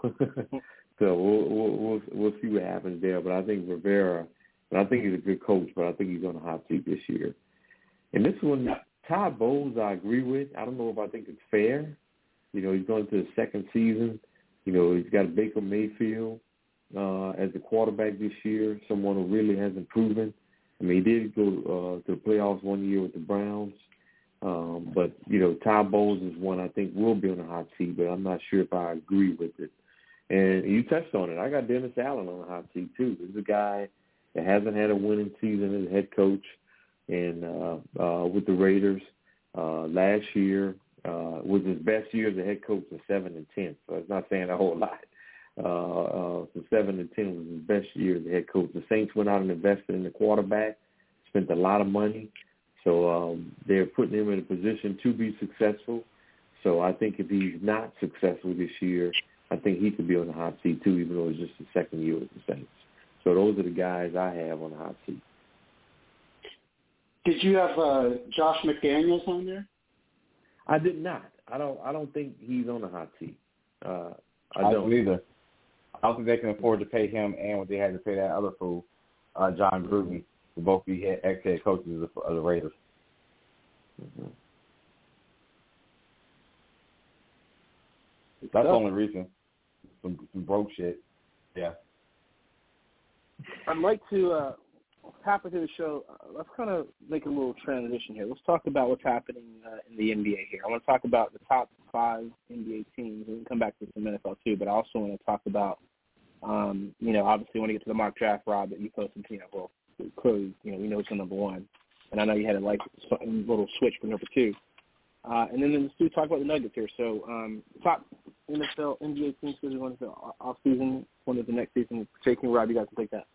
so we'll, we'll we'll we'll see what happens there. But I think Rivera, and I think he's a good coach, but I think he's on the hot seat this year. And this one, Todd Bowles, I agree with. I don't know if I think it's fair. You know, he's going to the second season. You know, he's got Baker Mayfield uh, as the quarterback this year, someone who really hasn't proven. I mean, he did go uh, to the playoffs one year with the Browns. Um, but, you know, Todd Bowles is one I think will be on the hot seat, but I'm not sure if I agree with it. And you touched on it. I got Dennis Allen on the hot seat, too. This is a guy that hasn't had a winning season as a head coach and uh, uh, with the Raiders. Uh, last year uh, was his best year as a head coach in seven and ten, so it's not saying a whole lot. Uh, uh, so seven and ten was his best year as a head coach. The Saints went out and invested in the quarterback, spent a lot of money. So um, they're putting him in a position to be successful. So I think if he's not successful this year, I think he could be on the hot seat too, even though it's just the second year with the Saints. So those are the guys I have on the hot seat. Did you have uh, Josh McDaniels on there? I did not. I don't. I don't think he's on the hot seat. Uh, I, I don't don't either. I don't think they can afford to pay him and what they had to pay that other fool, uh, John Gruden, to both be head, ex-head coaches of the, of the Raiders. Mm-hmm. That's the only reason. Some, some broke shit. Yeah. I'd like to uh, tap into the show. Uh, let's kind of make a little transition here. Let's talk about what's happening uh, in the N B A here. I want to talk about the top five N B A teams. We can come back to some N F L too, but I also want to talk about, um, you know, obviously when you get to the mock draft, Rob, that you posted, you know, well, clearly, you know, we know it's the number one. And I know you had a like a little switch for number two. Uh, and then let's do talk about the Nuggets here. So um, top N F L, N B A teams because we want to off season, one of the next season. Jake and Rob, you guys can take that.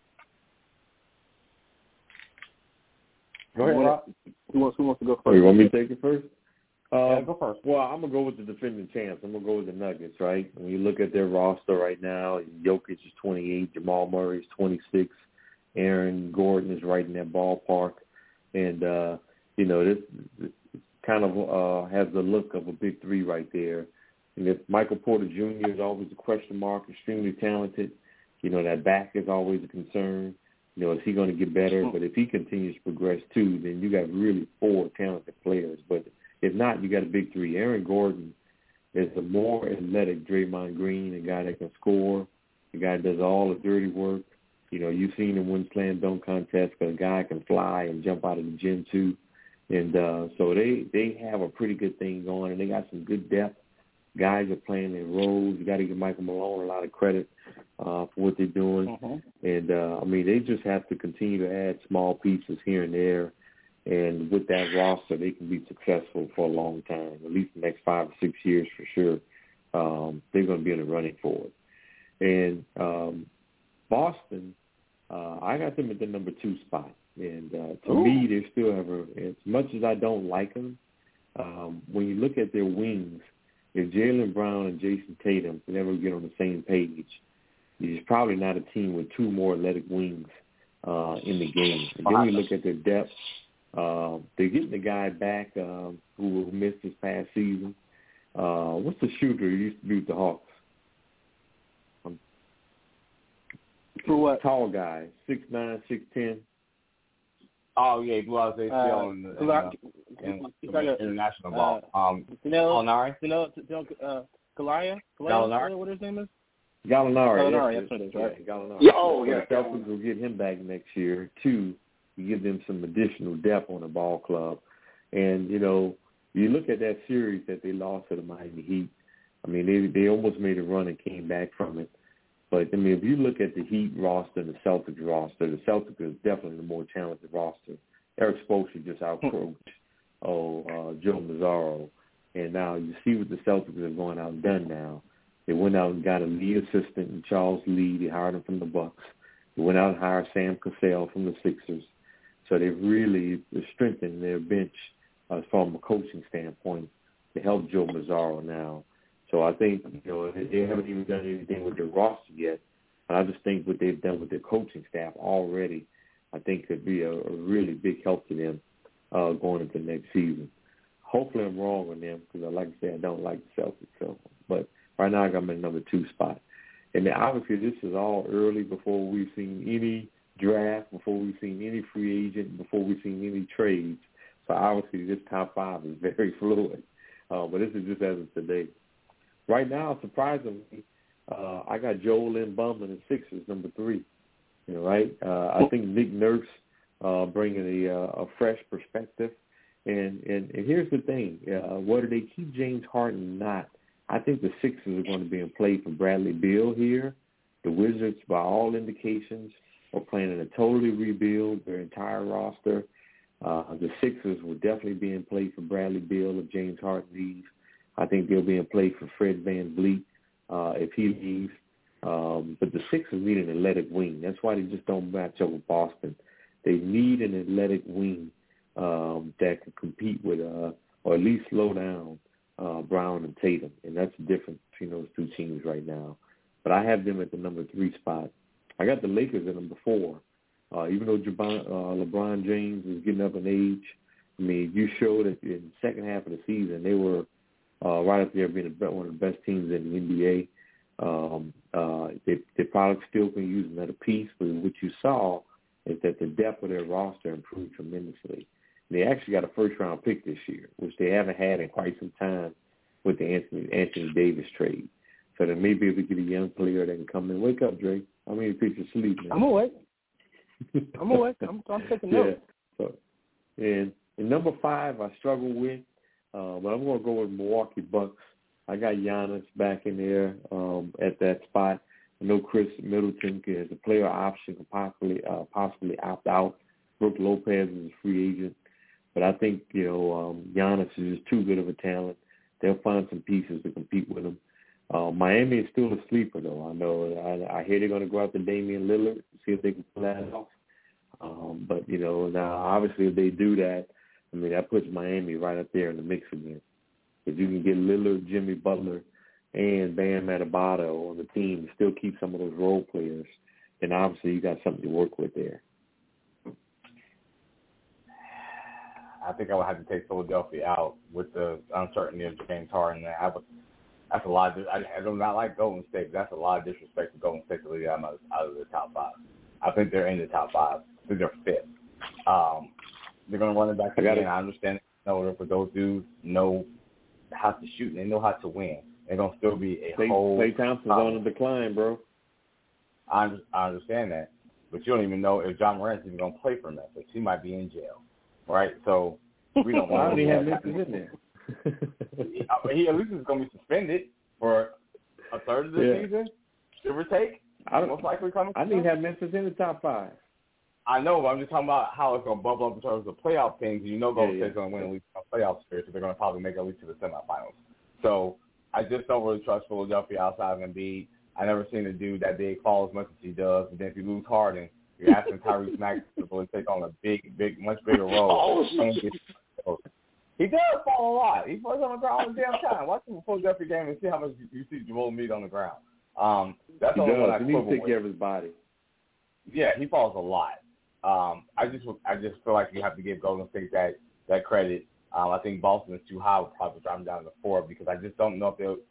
Go ahead, Rob. Who wants, who wants to go first? Oh, you want me to take it first? Uh, yeah, go first. Well, I'm going to go with the defending champs. I'm going to go with the Nuggets, right? When you look at their roster right now, Jokic is twenty-eight, Jamal Murray is twenty-six, Aaron Gordon is right in that ballpark. And, uh, you know, this, this kind of uh, has the look of a big three right there. And if Michael Porter Junior is always a question mark, extremely talented, you know, that back is always a concern. You know, is he going to get better? But if he continues to progress too, then you got really four talented players. But if not, you got a big three. Aaron Gordon is a more athletic Draymond Green, a guy that can score, a guy that does all the dirty work. You know, you've seen him win slam dunk contests, but a guy can fly and jump out of the gym too. And uh, so they, they have a pretty good thing going, and they got some good depth. Guys are playing their roles. You got to give Michael Malone a lot of credit uh, for what they're doing. Mm-hmm. And, uh, I mean, they just have to continue to add small pieces here and there. And with that roster, they can be successful for a long time, at least the next five or six years for sure. Um, they're going to be in the running for it. And um, Boston, uh, I got them at the number two spot. And uh, to Ooh. me, they still have, a, as much as I don't like them, um, when you look at their wings, if Jaylen Brown and Jason Tatum never get on the same page, it's probably not a team with two more athletic wings uh, in the game. And then you look at their depth. Uh, they're getting the guy back um, who missed this past season. Uh, what's the shooter who used to be with the Hawks? Um, For what? Tall guy, six nine, six ten. Oh yeah, blew out his A C L Uh, in, in, Gla- uh, in, he's in like a- international ball. uh, Um, You know, Gallinari? you know, you know, uh, Galaya, Gallinari? what his name is? Gallinari. Gallinari, that's, that's what it is, right? Yeah, Gallinari. Yeah, oh, So yeah, the Celtics will get him back next year, too, to give them some additional depth on the ball club. And, you know, you look at that series that they lost to the Miami Heat. I mean, they they almost made a run and came back from it. But, I mean, if you look at the Heat roster and the Celtics roster, the Celtics is definitely the more talented roster. Eric Spoelstra just outcoached oh, uh, Joe Mazzaro. And now you see what the Celtics have gone out and done now. They went out and got a lead assistant in Charles Lee. They hired him from the Bucks. They went out and hired Sam Cassell from the Sixers. So they've really strengthened their bench uh, from a coaching standpoint to help Joe Mazzaro now. So I think, you know, they haven't even done anything with their roster yet. But I just think what they've done with their coaching staff already, I think could be a, a really big help to them uh, going into next season. Hopefully I'm wrong on them because, like I said, I don't like the Celtics. So, but right now I got them in number two spot. And then obviously this is all early before we've seen any draft, before we've seen any free agent, before we've seen any trades. So obviously this top five is very fluid. Uh, but this is just as of today. Right now, surprisingly, uh, I got Joel Embiid in the Sixers, number three. You know, right? Uh, I think Nick Nurse uh, bringing a, uh, a fresh perspective. And, and, and here's the thing. Uh, whether they keep James Harden or not, I think the Sixers are going to be in play for Bradley Beal here. The Wizards, by all indications, are planning to totally rebuild their entire roster. Uh, the Sixers will definitely be in play for Bradley Beal if James Harden leaves. I think they'll be in play for Fred VanVleet uh, if he leaves. Um, but the Sixers need an athletic wing. That's why they just don't match up with Boston. They need an athletic wing um, that can compete with, uh, or at least slow down uh, Brown and Tatum. And that's the difference between those two teams right now. But I have them at the number three spot. I got the Lakers at number four. Uh, even though Jabon, uh, LeBron James is getting up in age, I mean, you showed that in the second half of the season they were uh, right up there being one of the best teams in the N B A. Um, uh, they, they probably still can use another piece, but what you saw is that the depth of their roster improved tremendously. They actually got a first-round pick this year, which they haven't had in quite some time with the Anthony, Anthony Davis trade. So then maybe if we get a young player that can come in. Wake up, Drake. How many people sleep, man? I'm awake. I'm awake. I'm, I'm taking notes. Yeah. So, and, and number five, I struggle with, uh, but I'm going to go with Milwaukee Bucks. I got Giannis back in there um, at that spot. I know Chris Middleton has a player option to possibly uh, possibly opt out. Brook Lopez is a free agent. But I think, you know, um, Giannis is just too good of a talent. They'll find some pieces to compete with him. Uh, Miami is still a sleeper, though. I know. I, I hear they're going to go out to Damian Lillard, see if they can pull that off. Um, but, you know, now obviously if they do that, I mean, that puts Miami right up there in the mix again. If you can get Lillard, Jimmy Butler, and Bam Adebayo on the team and still keep some of those role players, then obviously you got something to work with there. I think I would have to take Philadelphia out with the uncertainty of James Harden. I would, that's a lot. Of, I, I do not like Golden State. That's a lot of disrespect to Golden State to leave them out, out of the top five. I think they're in the top five. I think they're fifth. Um, they're going to run it back again. I, I understand. No, but those dudes know how to shoot and they know how to win. They're going to still be a Klay, whole. Klay Thompson's um, on the decline, bro. I, I understand that, but you don't even know if John Morant's even going to play for Memphis. He might be in jail. Right, so we don't Why want would he have Memphis in there? he, he at least is going to be suspended for a third of the yeah. season, give or take. I don't, most likely coming. I need to have Memphis in the top five. I know, but I'm just talking about how it's going to bubble up in terms of playoff things. You know, Golden yeah, State's yeah. going to win at least a playoff series, so they're going to probably make it at least to the semifinals. So I just don't really trust Philadelphia outside of Embiid. I never seen a dude that big fall as much as he does, and then if you lose Harden, you're asking Tyrese Maxey to really take on a big, big, much bigger role. Oh, He does fall a lot. He falls on the ground all the damn time. Watch him pull up the game and see how much you see Joel Embiid on the ground. Um, that's he the only does. one I He needs to take with. care of his body. Yeah, he falls a lot. Um, I just I just feel like you have to give Golden State that that credit. Um, I think Boston is too high. We'll probably drop them down to four because I just don't know if they'll.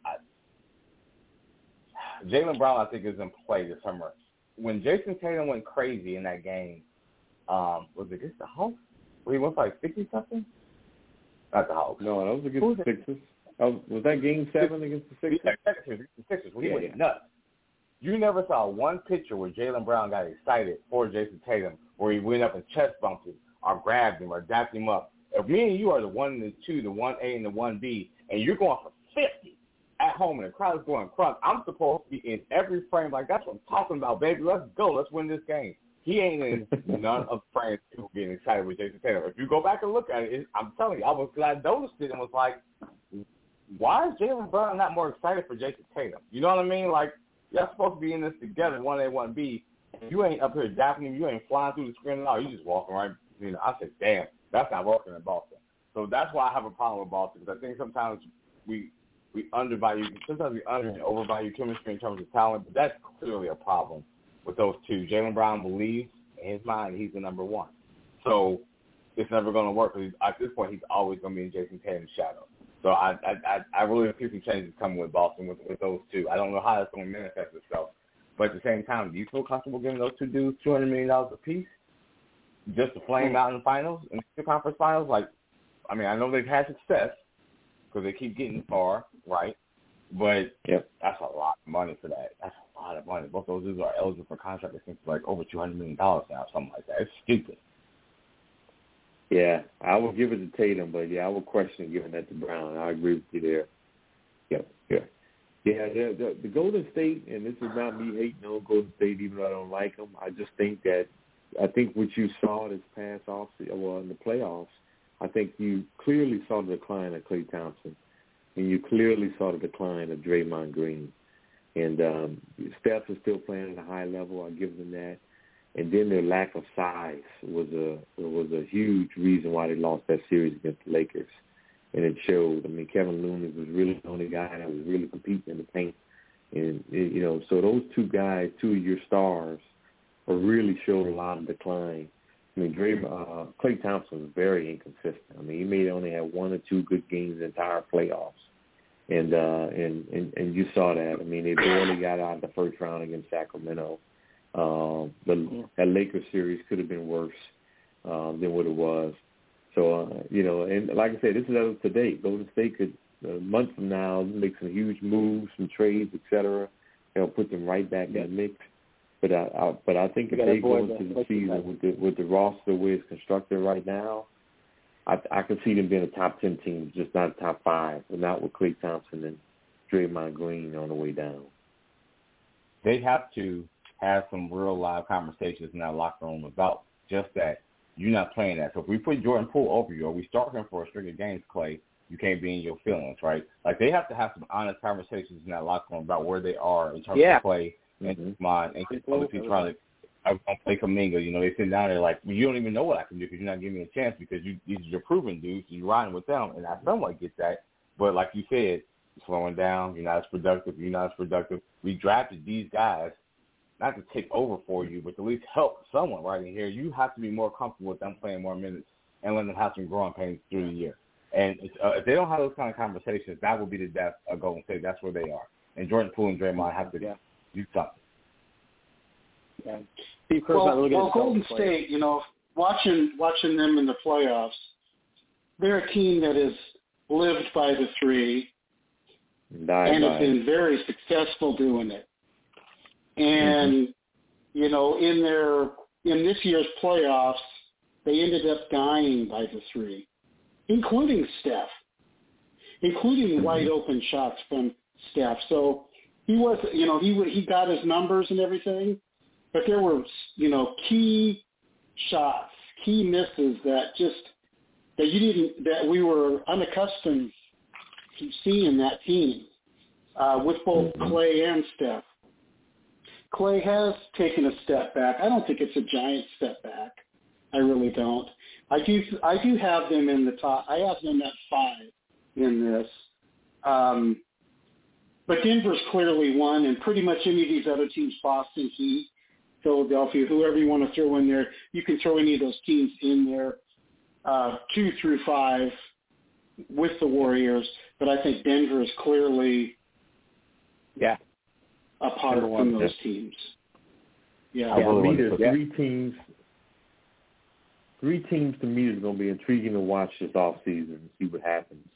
Jaylen Brown, I think, is in play this summer. When Jason Tatum went crazy in that game, um, was it against the Hawks? Where he went for like sixty something? Not the Hawks. No, that was against the Sixers. Was, was that Game Seven against the Sixers? Yeah, the Sixers. Well, he yeah, went yeah. nuts. You never saw one picture where Jaylen Brown got excited for Jason Tatum, where he went up and chest bumped him, or grabbed him, or dapped him up. If me and you are the one and the two, the one A and the one B, and you're going for fifty at home and the crowd is going crunk, I'm supposed to be in every frame like that's what I'm talking about, baby. Let's go. Let's win this game. He ain't in none of the frames people getting excited with Jason Tatum. If you go back and look at it, it I'm telling you, I was glad I noticed it and was like, why is Jaylen Brown not more excited for Jason Tatum? You know what I mean? Like, y'all supposed to be in this together, one A, one B. You ain't up here dapping him. You ain't flying through the screen at all. You just walking right. You know, I said, damn, that's not working in Boston. So that's why I have a problem with Boston, because I think sometimes we we undervalue, sometimes we under and overvalue chemistry in terms of talent, but that's clearly a problem with those two. Jaylen Brown believes in his mind he's the number one. So it's never going to work. At this point, he's always going to be in Jason Tatum's shadow. So I I, I really see some changes coming with Boston with, with those two. I don't know how that's going to manifest itself. But at the same time, do you feel comfortable giving those two dudes two hundred million dollars apiece just to flame out in the finals, in the conference finals? Like, I mean, I know they've had success because they keep getting far, right? But yep. That's a lot of money for that. That's a lot of money. Both those dudes are eligible for contract, I think, like over two hundred million dollars now, something like that. It's stupid. Yeah, I would give it to Tatum, but, yeah, I would question giving that to Brown. I agree with you there. Yep, yeah. Yeah, the, the, the Golden State, and this is not me hating on Golden State even though I don't like them, I just think that I think what you saw this past off, well, in the playoffs, I think you clearly saw the decline of Klay Thompson, and you clearly saw the decline of Draymond Green. And um, Steph is still playing at a high level. I'll give them that. And then their lack of size was a was a huge reason why they lost that series against the Lakers. And it showed. I mean, Kevin Looney was really the only guy that was really competing in the paint. And, you know, so those two guys, two of your stars, really showed a lot of decline. I mean, Dray, uh, Klay Thompson was very inconsistent. I mean, he may only have one or two good games the entire playoffs. And, uh, and, and, and you saw that. I mean, they barely got out of the first round against Sacramento. Uh, the, that Lakers series could have been worse um, than what it was. So, uh, you know, and like I said, this is as of today. Golden State could, a month from now, make some huge moves, some trades, et cetera. They'll put them right back yeah. in the mix. But I, I, but I think if they go into the season with the with the roster the way it's constructed right now, I, I can see them being a top ten team, just not a top five, but not with Klay Thompson and Draymond Green on the way down. They have to have some real live conversations in that locker room about just that. You're not playing that. So if we put Jordan Poole over you or we start him for a string of games, Klay, you can't be in your feelings, right? Like they have to have some honest conversations in that locker room about where they are in terms yeah. of play and mm-hmm. mind. And obviously trying to I don't play Kuminga. You know, they sit down there like, well, you don't even know what I can do because you're not giving me a chance because you these are your proven dudes. You're riding with them, and I somewhat get that. But like you said, you're slowing down. You're not as productive. You're not as productive. We drafted these guys not to take over for you, but to at least help someone right in here. You have to be more comfortable with them playing more minutes and letting them have some growing pains through the year. And it's, uh, if they don't have those kind of conversations, that will be the death of Golden State. That's where they are. And Jordan Poole and Draymond have to yeah. do something. Yeah. Steve Kerr's well, not really well Golden State, you know, watching watching them in the playoffs, they're a team that has lived by the three Die and by. has been very successful doing it. And, mm-hmm. you know, in their in this year's playoffs, they ended up dying by the three, including Steph, including wide open shots from Steph. So he was, you know, he he got his numbers and everything, but there were, you know, key shots, key misses that just that you didn't that we were unaccustomed to seeing that team uh, with both mm-hmm. Klay and Steph. Klay has taken a step back. I don't think it's a giant step back. I really don't. I do I do have them in the top. I have them at five in this. Um, but Denver's clearly one, and pretty much any of these other teams, Boston, Heat, Philadelphia, whoever you want to throw in there, you can throw any of those teams in there, uh, two through five with the Warriors. But I think Denver is clearly yeah apart from those teams. Yeah, yeah to me, the yeah. three teams. Three teams to me is going to be intriguing to watch this offseason and see what happens.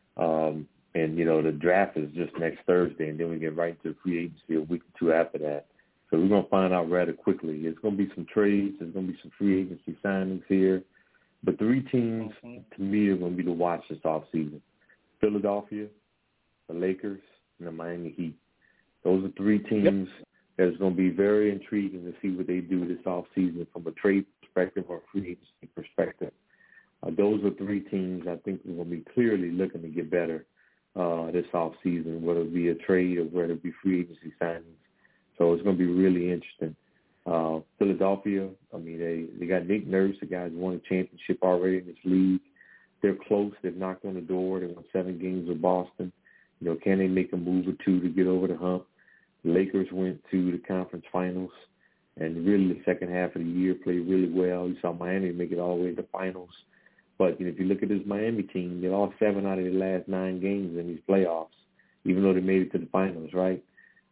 Um, and, you know, the draft is just next Thursday, and then we get right into free agency a week or two after that. So we're going to find out rather quickly. There's going to be some trades. There's going to be some free agency signings here. But three teams, to me, are going to be to watch this offseason. Philadelphia, the Lakers, and the Miami Heat. Those are three teams yep. that is going to be very intriguing to see what they do this offseason from a trade perspective or free agency perspective. Uh, those are three teams I think are going to be clearly looking to get better uh, this offseason, whether it be a trade or whether it be free agency signings. So it's going to be really interesting. Uh, Philadelphia, I mean, they, they got Nick Nurse, the guy who won a championship already in this league. They're close. They've knocked on the door. They won seven games with Boston. You know, can they make a move or two to get over the hump? The Lakers went to the conference finals, and really the second half of the year played really well. You saw Miami make it all the way to the finals. But you know, if you look at this Miami team, they lost seven out of the last nine games in these playoffs, even though they made it to the finals, right?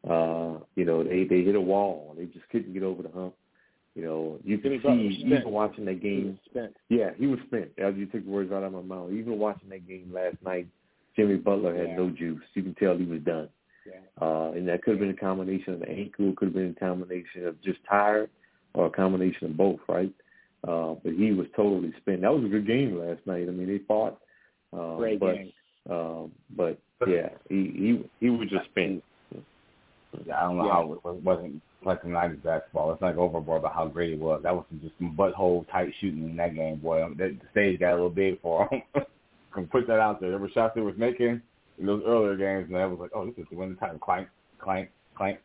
Uh, you know, they, they hit a wall. They just couldn't get over the hump. You know, you can see, even watching that game. Yeah, he was spent. As you took the words out of my mouth. Even watching that game last night, Jimmy Butler had yeah. no juice. You can tell he was done. Yeah. Uh, and that could have been a combination of the ankle, could have been a combination of just tired, or a combination of both, right? Uh, but he was totally spent. That was a good game last night. I mean, they fought. Uh, Great but, game. Um, but, yeah, he, he he was just spent. Yeah, I don't know yeah. how it wasn't like the nineties basketball. It's like overboard about how great it was. That was just some butthole tight shooting in that game, boy. The stage got a little big for him. Can put that out there. Every shot they was making in those earlier games, and I was like, oh, this is the winning time. Clank, clank, clank.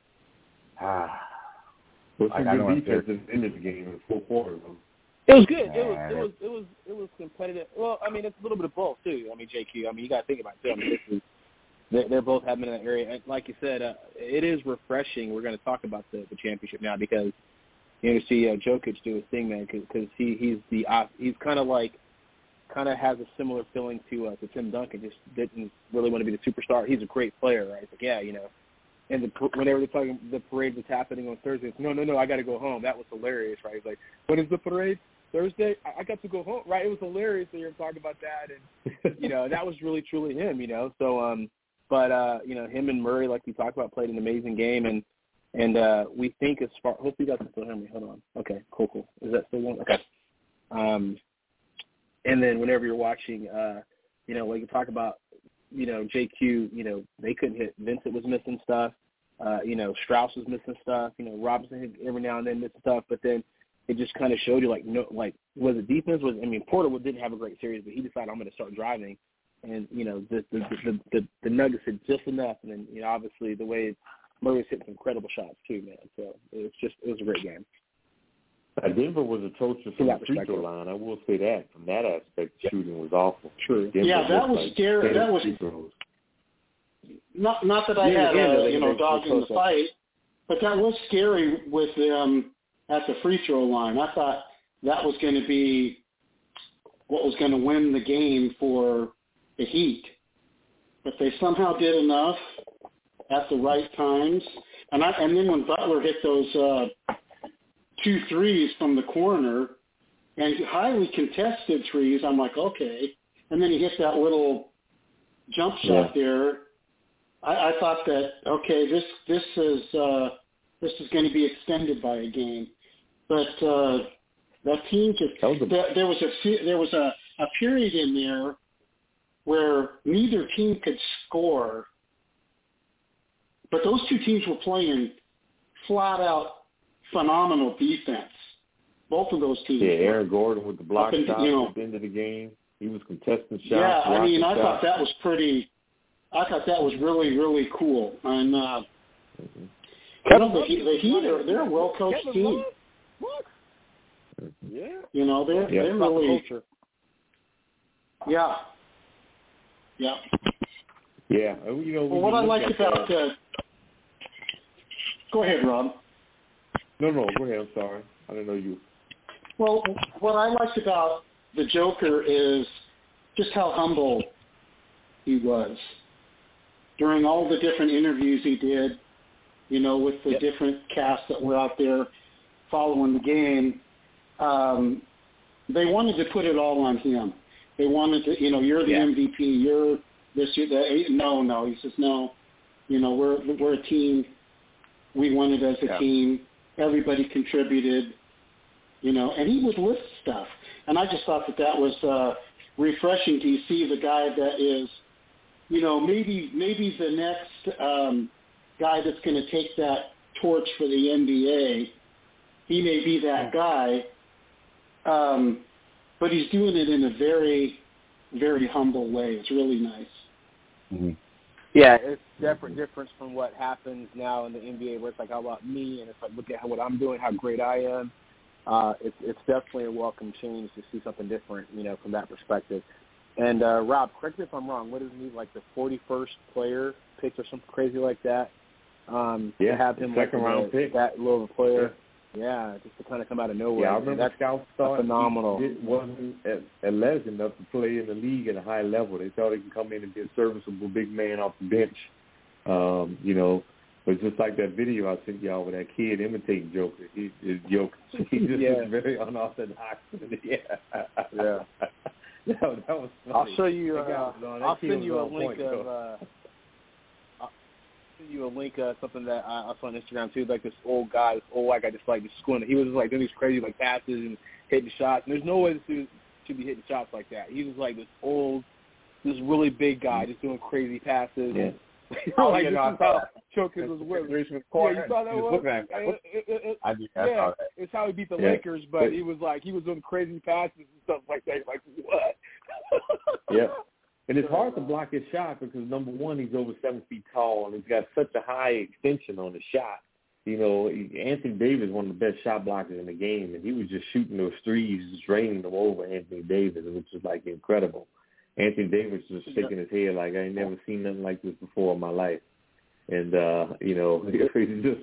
Ah. Well, some like, good defense at the end of the game in the fourth quarter. It was good. It was it was it was it was competitive. Well, I mean, it's a little bit of both too. I mean, J Q. I mean, you got to think about it too. I mean, this is, they're, they're both having in that area. Like you said, uh, it is refreshing. We're going to talk about the, the championship now because you know, see uh, Jokic do his thing, man. Because he he's the uh, he's kind of like kind of has a similar feeling to uh, to Tim Duncan. Just didn't really want to be the superstar. He's a great player, right? But yeah, you know. And the, whenever they're talking the parade was happening on Thursday, it's, no, no, no, I got to go home. That was hilarious, right? He's like, when is the parade? Thursday? I, I got to go home, right? It was hilarious that you were talking about that, and you know that was really truly him, you know. So, um, but uh, you know, him and Murray, like we talked about, played an amazing game, and and uh, we think as far. Hopefully, you guys can still hear me. Hold on. Okay, cool, cool. Is that still on? Okay. Um, and then whenever you're watching, uh, you know, like you talk about. You know, J Q, you know, they couldn't hit. Vincent was missing stuff. Uh, you know, Strauss was missing stuff. You know, Robinson every now and then missing stuff. But then it just kind of showed you, like, no, like, was it defense? Was I mean, Porter didn't have a great series, but he decided I'm going to start driving. And, you know, the the, the the the Nuggets hit just enough. And then, you know, obviously the way Murray was hitting some incredible shots too, man. So it was just, it was a great game. Uh, Denver was atrocious from the free throw line. I will say that. From that aspect, the shooting was awful. True. Denver yeah, that was like scary. That was not not that I yeah, had yeah, a, you know dog in the fight, but that was scary with them at the free throw line. I thought that was going to be what was going to win the game for the Heat, but they somehow did enough at the right times. And I and then when Butler hit those. Uh, two threes from the corner and highly contested threes. I'm like, okay. And then he hit that little jump shot yeah. there. I, I thought that, okay, this, this is, uh, this is going to be extended by a game. But, uh, that team just, a, there, there was a, there was a, a period in there where neither team could score, but those two teams were playing flat out phenomenal defense. Both of those teams. Yeah, Aaron Gordon with the block in, shot you know, at the end of the game. He was contesting shots. Yeah, I mean, I shots. thought that was pretty. I thought that was really, really cool. And uh, mm-hmm. you know, the, the Heat are they're a well coached team. What? Yeah. Yeah. You know, they're Yeah. they're really culture. Yeah. Yeah. Yeah. You know, Well, what I like about uh, go ahead, Rob. No, no, go ahead. I'm sorry. I didn't know you. Well, what I liked about the Joker is just how humble he was during all the different interviews he did. You know, with the yep. different casts that were out there following the game, um, they wanted to put it all on him. They wanted to, you know, you're the yeah. M V P. You're this. You're that. No, no. He says no. You know, we're we're a team. We won it as a yeah. team. Everybody contributed. You know, and he would list stuff, and I just thought that that was uh, refreshing to see the guy that is, you know, maybe maybe the next um, guy that's going to take that torch for the N B A. He may be that guy, um, but he's doing it in a very, very humble way. It's really nice. Mm-hmm. Yeah, it's different difference from what happens now in the N B A, where it's like, how about me? And it's like, look at how, what I'm doing, how great I am. Uh, it's it's definitely a welcome change to see something different, you know, from that perspective. And uh, Rob, correct me if I'm wrong. What is he, like the forty-first player picked or something crazy like that? Um, yeah, to have him second like round a, pick. That low of a player. Yeah. yeah, just to kind of come out of nowhere. Yeah, I remember that's scouts thought phenomenal. he did, wasn't a, a legend enough to play in the league at a high level. They thought he could come in and be a serviceable big man off the bench. Um, you know, but just like that video I sent y'all with that kid imitating Joker, he is Joker. He just yeah. is very unorthodox. yeah, yeah. that, that was funny. I'll show you. Uh, was I'll send you a link link of. Uh, I'll send you a link of something that I, I saw on Instagram too. Like this old guy, this old white guy, just like just squinting. He was just like doing these crazy like passes and hitting shots. And there's no way this dude should be hitting shots like that. He was like this old, this really big guy, just doing crazy passes. Yeah. Oh, like, yeah, this no, is I saw how that. Chokers was winning. Yeah, Yeah, you saw that one? It, it, it, it, I just I yeah, saw that. it's how he beat the yeah. Lakers, but he was like, he was doing crazy passes and stuff like that. Like, what? Yeah. And it's hard to block his shot because, number one, he's over seven feet tall, and he's got such a high extension on his shot. You know, Anthony Davis is one of the best shot blockers in the game, and he was just shooting those threes, just draining them over Anthony Davis, which was, like, incredible. Anthony Davis was shaking his head like, I ain't never seen nothing like this before in my life. And, uh, you know, he's just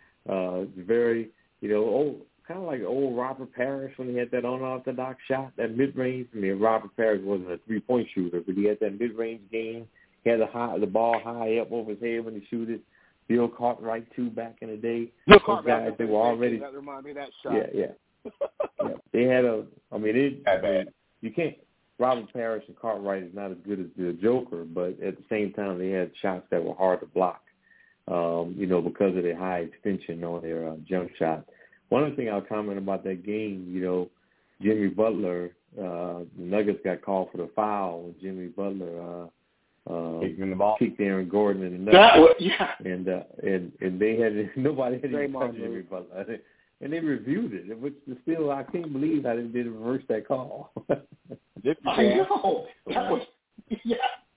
uh, very, you know, old, kind of like old Robert Parrish when he had that unorthodox shot, that mid-range. I mean, Robert Parrish wasn't a three-point shooter, but he had that mid-range game. He had the, high, the ball high up over his head when he shoot it. Bill Cartwright, too, back in the day. Bill Those Cartwright, guys, they were already. That reminded me of that shot. Yeah, yeah. yeah. They had a, I mean, it, I mean, you can't, Robert Parrish and Cartwright is not as good as the Joker, but at the same time, they had shots that were hard to block. Um, you know, because of their high extension on their uh, jump shot. One other thing I'll comment about that game, you know, Jimmy Butler, uh, the Nuggets got called for the foul when Jimmy Butler uh, uh, Kicking the ball. kicked Aaron Gordon in the nuts. That was, yeah. And, uh, and, and they had, nobody had even Draymond touched Jimmy Butler. And they reviewed it, which is still, I can't believe I didn't did reverse that call. Yes, I know. That was, yeah.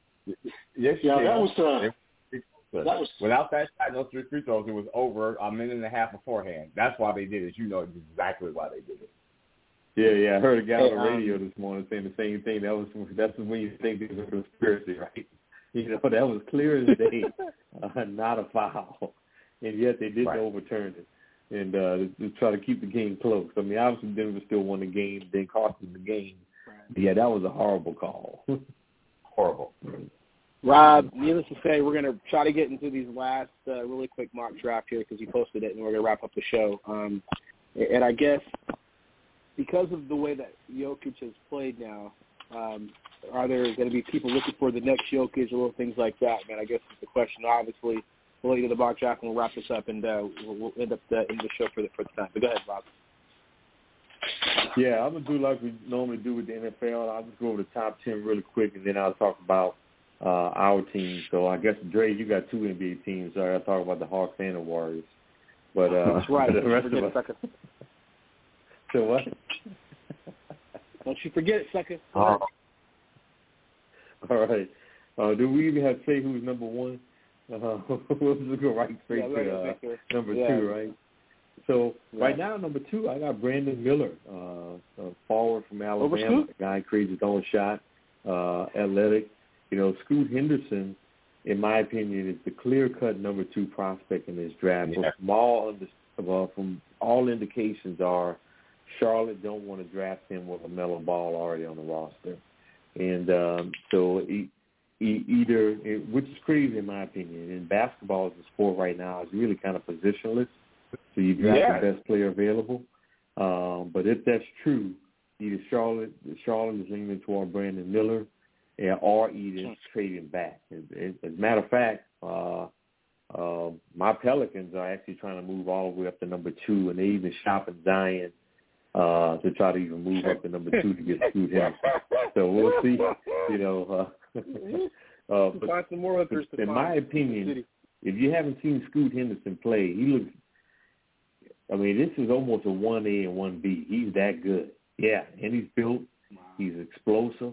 Yes, yeah, that was, uh, That was, without that shot, those three free throws, it was over a minute and a half beforehand. That's why they did it. You know exactly why they did it. Yeah, yeah. I heard a guy hey, on the radio um, this morning saying the same thing. That was that's when you think it was a conspiracy, right? You know, that was clear as day, uh, not a foul, and yet they didn't right. overturn it and uh, to, to try to keep the game close. I mean, obviously Denver still won the game, then cost them the game. Right. Yeah, that was a horrible call. Horrible. Rob, needless to say, we're going to try to get into these last uh, really quick mock draft here because you posted it, and we're going to wrap up the show. Um, and I guess because of the way that Jokic has played now, um, are there going to be people looking for the next Jokic or little things like that? Man, I guess it's the question. Obviously, we'll let you to the mock draft, and we'll wrap this up, and uh, we'll, we'll end up the, in the show for the, for the time. But go ahead, Rob. Yeah, I'm going to do like we normally do with the N F L. I'll just go over the top ten really quick, and then I'll talk about Uh, our team. So I guess, Dre, you got two N B A teams. Sorry, I'll talk about the Hawks and the Warriors. But uh, that's right. the rest forget of us. It, so what? Don't you forget it, sucker. Oh. All right. Uh, do we even have to say who's number one? Uh, we'll just go right straight yeah, to uh, number yeah. two, right? So yeah. right now, number two, I got Brandon Miller, uh, uh, a forward from Alabama, a guy creates his own shot, uh, athletic. You know, Scoot Henderson, in my opinion, is the clear-cut number two prospect in this draft. Yeah. From all well, from all indications are Charlotte don't want to draft him with LaMelo Ball already on the roster, and um, so he, he either, which is crazy in my opinion. In basketball, as a sport right now, is really kind of positionless. So you draft yeah. the best player available. Um, but if that's true, either Charlotte, Charlotte is leaning toward Brandon Miller, and or either trading back. As, as a matter of fact, uh, uh, my Pelicans are actually trying to move all the way up to number two, and they even shopping Zion uh, to try to even move up to number two to get Scoot Henderson. So we'll see. You know, uh, uh, but, find some more others to in find my opinion, if you haven't seen Scoot Henderson play, he looks. I mean, this is almost a one A and one B. He's that good. Yeah, and he's built. Wow. He's explosive.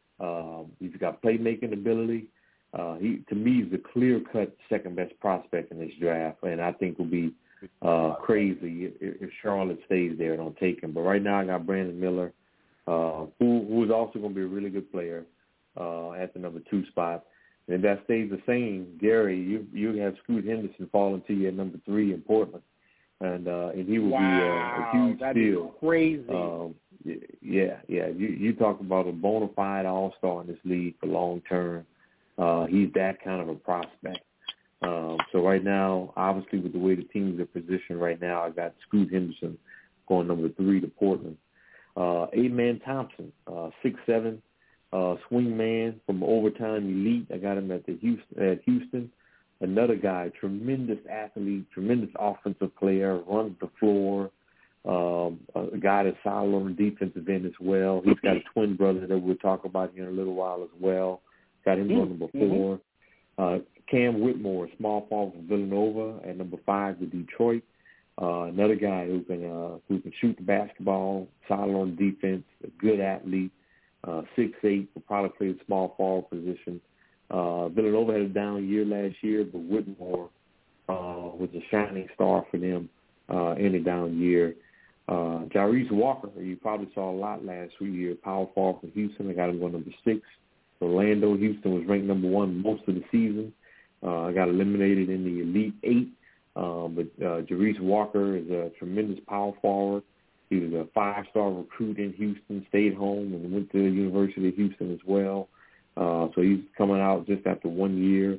Um, he's got playmaking ability. Uh, he, to me, he's the clear-cut second-best prospect in this draft, and I think will be uh, crazy if, if Charlotte stays there and don't take him. But right now I got Brandon Miller, uh, who who is also going to be a really good player uh, at the number two spot. And if that stays the same, Gary, you you have Scoot Henderson falling to you at number three in Portland. And uh, and he will wow, be a, a huge that'd steal. Be crazy. Um, yeah, yeah. You you talk about a bona fide all-star in this league for long term. Uh, he's that kind of a prospect. Um, so right now, obviously, with the way the teams are positioned right now, I got Scoot Henderson going number three to Portland. Uh, Amen Thompson, uh, six seven, uh, swing man from Overtime Elite. I got him at the Houston at Houston. Another guy, tremendous athlete, tremendous offensive player, runs the floor, um, a guy that's solid on the defensive end as well. He's got a twin brother that we'll talk about here in a little while as well. Got him on number four. Uh, Cam Whitmore, small forward from Villanova, at number five with Detroit. Uh, another guy who can uh, who can shoot the basketball, solid on defense, a good athlete, uh, six eight, will probably play the small forward position. Uh, Villanova had a down year last year, but Whitmore uh, was a shining star for them uh, in a down year. Uh, Jarice Walker, you probably saw a lot last year, power forward from Houston. I got him going number six. Orlando, Houston was ranked number one most of the season. Uh, I got eliminated in the Elite Eight. Uh, but uh, Jarice Walker is a tremendous power forward. He was a five-star recruit in Houston, stayed home, and went to the University of Houston as well. Uh, so he's coming out just after one year.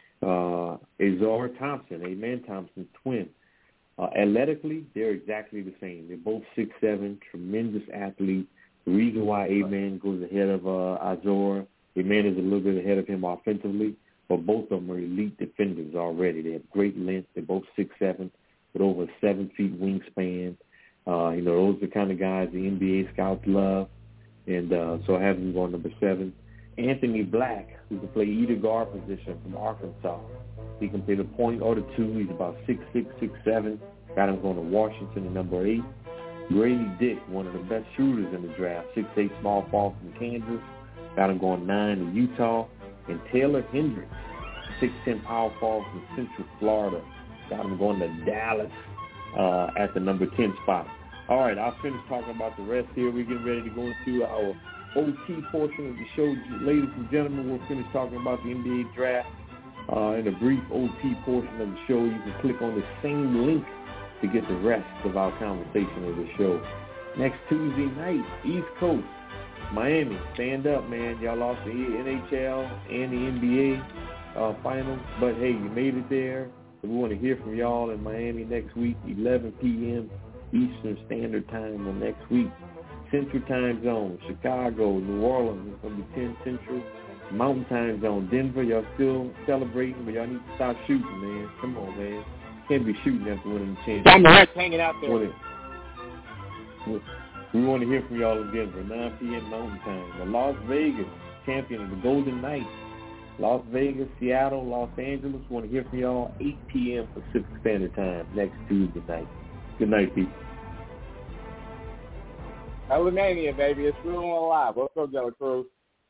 Uh, Azar Thompson, Amen Thompson, twin. Uh, athletically, they're exactly the same. They're both six seven, tremendous athlete. The reason why Amen goes ahead of uh, Azar, Amen is a little bit ahead of him offensively, but both of them are elite defenders already. They have great length. They're both six seven with over a seven feet wingspan. Uh, you know, those are the kind of guys the N B A scouts love. And uh, so I have him going number seven. Anthony Black, who can play either guard position from Arkansas. He can play the point or the two. He's about six six, six seven. Got him going to Washington at number eight. Grady Dick, one of the best shooters in the draft, six eight small forward from Kansas. Got him going nine to Utah. And Taylor Hendricks, six ten power forward from Central Florida. Got him going to Dallas uh, at the number ten spot. All right, I'll finish talking about the rest here. We're getting ready to go into our O T portion of the show. Ladies and gentlemen, we'll finish talking about the N B A draft. Uh, in a brief O T portion of the show, you can click on the same link to get the rest of our conversation of the show. Next Tuesday night, East Coast, Miami, stand up, man. Y'all lost the N H L and the N B A uh, finals, but hey, you made it there. So we want to hear from y'all in Miami next week, eleven p.m. Eastern Standard Time on next week. Central Time Zone, Chicago, New Orleans, it's going to be ten Central. Mountain Time Zone, Denver, y'all still celebrating, but y'all need to stop shooting, man. Come on, man. Can't be shooting after winning the championship. I'm right hanging out there. We want to hear from y'all in Denver, nine p.m. Mountain Time. The Las Vegas, champion of the Golden Knights. Las Vegas, Seattle, Los Angeles. We want to hear from y'all eight p.m. Pacific Standard Time next Tuesday night. Good night, people. Hellomania, baby. It's still alive. What's up, Jelly Cruz?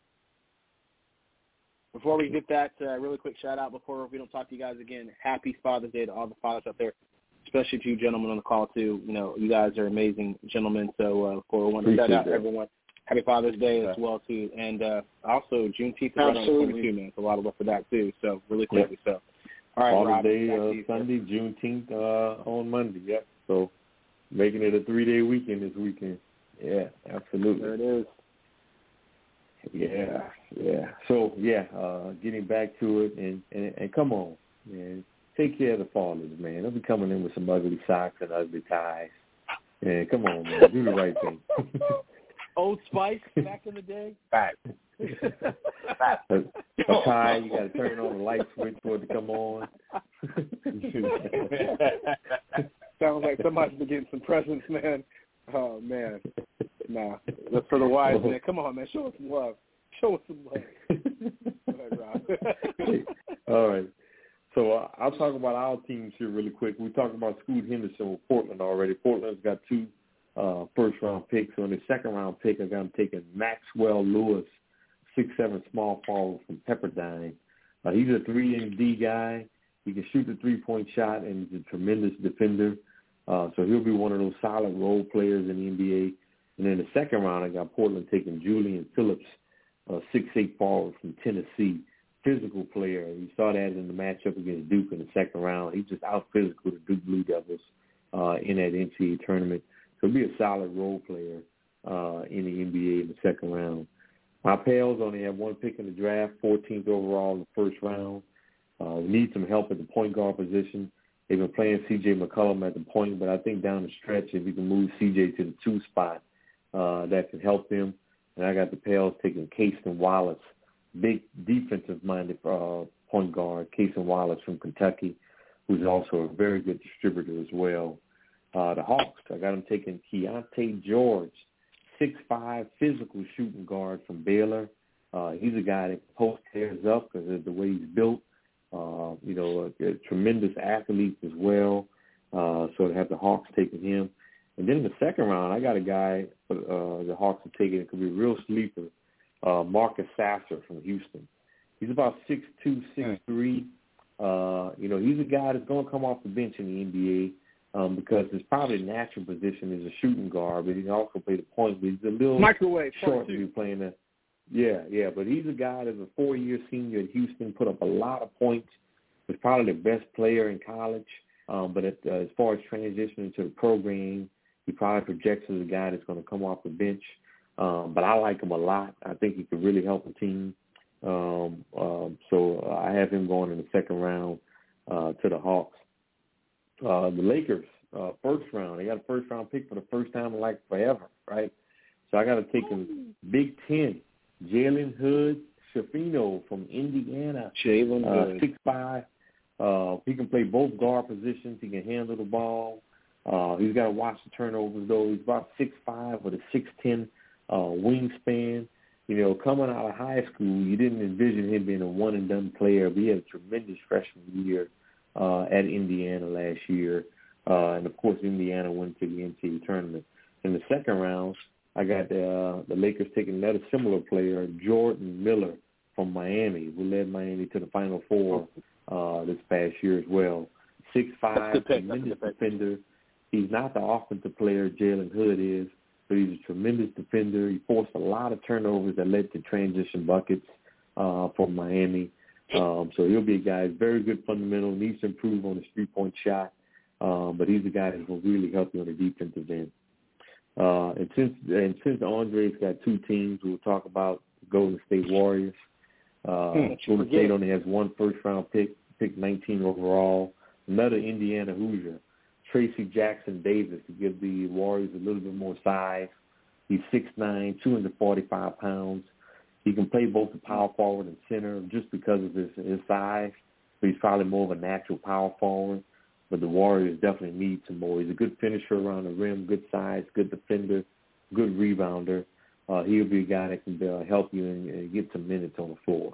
Before we get that, uh, really quick shout-out before we don't talk to you guys again, happy Father's Day to all the fathers out there especially to you gentlemen on the call too. You know, you guys are amazing gentlemen. So uh, for one to shout out everyone. Happy Father's Day as well too, and uh, also Juneteenth is right on the twenty-two, man. So a lot of love for that too. So really quickly, yep. so all right, Father's Rob, Day uh, you, Sunday, Juneteenth uh, on Monday. Yep. So making it a three-day weekend this weekend. Yeah, absolutely. There it is. Yeah, yeah. So yeah, uh, getting back to it, and, and and come on, man, take care of the fathers, man. Don't be coming in with some ugly socks and ugly ties. Man, come on, man, do the right thing. Old Spice back in the day. Fact. a, a tie, you got to turn on the light switch for it to come on. Sounds like somebody's been getting some presents, man. Oh man, nah, that's for the wise man. Come on, man, show us some love. Show us some love. Go ahead, Rob. All right. So uh, I'll talk about our teams here really quick. We talked about Scoot Henderson with Portland already. Portland's got two uh, first-round picks. So in the second-round pick, I got him taking Maxwell Lewis, six seven small forward from Pepperdine. Uh, he's a three and D guy. He can shoot the three-point shot, and he's a tremendous defender. Uh, so he'll be one of those solid role players in the N B A. And in the second round, I got Portland taking Julian Phillips, uh, six eight forward from Tennessee. Physical player. You saw that in the matchup against Duke in the second round. He just out-physical the Duke Blue Devils uh, in that N C double A tournament. So he'll be a solid role player uh, in the N B A in the second round. My Pels only have one pick in the draft, fourteenth overall in the first round. Uh, we need some help at the point guard position. They've been playing C J McCollum at the point, but I think down the stretch, if you can move C J to the two spot, uh, that can help them. And I got the Pels taking Cason Wallace, big defensive-minded uh, point guard, Cason Wallace from Kentucky, who's also a very good distributor as well. Uh, the Hawks, I got them taking Keontae George, six five physical shooting guard from Baylor. Uh, he's a guy that post tears up because of the way he's built. Uh, you know, a, a tremendous athlete as well. Uh, so to have the Hawks taking him. And then in the second round, I got a guy uh, the Hawks are taking. It could be a real sleeper, uh, Marcus Sasser from Houston. He's about six two, six three. Uh, you know, he's a guy that's going to come off the bench in the N B A um, because his probably natural position is a shooting guard, but he can also play the point. But he's a little microwave short to be playing that. Yeah, yeah, but he's a guy that's a four-year senior at Houston, put up a lot of points, was probably the best player in college, um, but at, uh, as far as transitioning to the program, he probably projects as a guy that's going to come off the bench. Um, but I like him a lot. I think he could really help the team. Um, um, so I have him going in the second round uh, to the Hawks. Uh, the Lakers, uh, first round. They got a first-round pick for the first time in like forever, right? So I got to take him Big Ten. Jalen Hood Schifino from Indiana, Jalen Hood, uh, six five. Uh, he can play both guard positions. He can handle the ball. Uh, he's got to watch the turnovers, though. He's about six five with a six ten uh, wingspan. You know, coming out of high school, you didn't envision him being a one-and-done player, but he had a tremendous freshman year uh, at Indiana last year. Uh, and, of course, Indiana went to the N C double A tournament. In the second round, I got the, uh, the Lakers taking another similar player, Jordan Miller from Miami, who led Miami to the Final Four uh, this past year as well. six five, tremendous defender. He's not the offensive player Jalen Hood is, but he's a tremendous defender. He forced a lot of turnovers that led to transition buckets uh, for Miami. Um, so he'll be a guy who's very good fundamental, needs to improve on his three-point shot, um, but he's a guy that's going to really help you on the defensive end. Uh, and since and since Andre's got two teams, we'll talk about the Golden State Warriors. Uh, hmm, Golden State only has one first-round pick, pick nineteen overall. Another Indiana Hoosier, Tracy Jackson Davis, to give the Warriors a little bit more size. He's six nine, two hundred forty-five pounds. He can play both the power forward and center just because of his, his size, but he's probably more of a natural power forward. But the Warriors definitely need some more. He's a good finisher around the rim, good size, good defender, good rebounder. Uh, he'll be a guy that can uh, help you and, and get some minutes on the floor.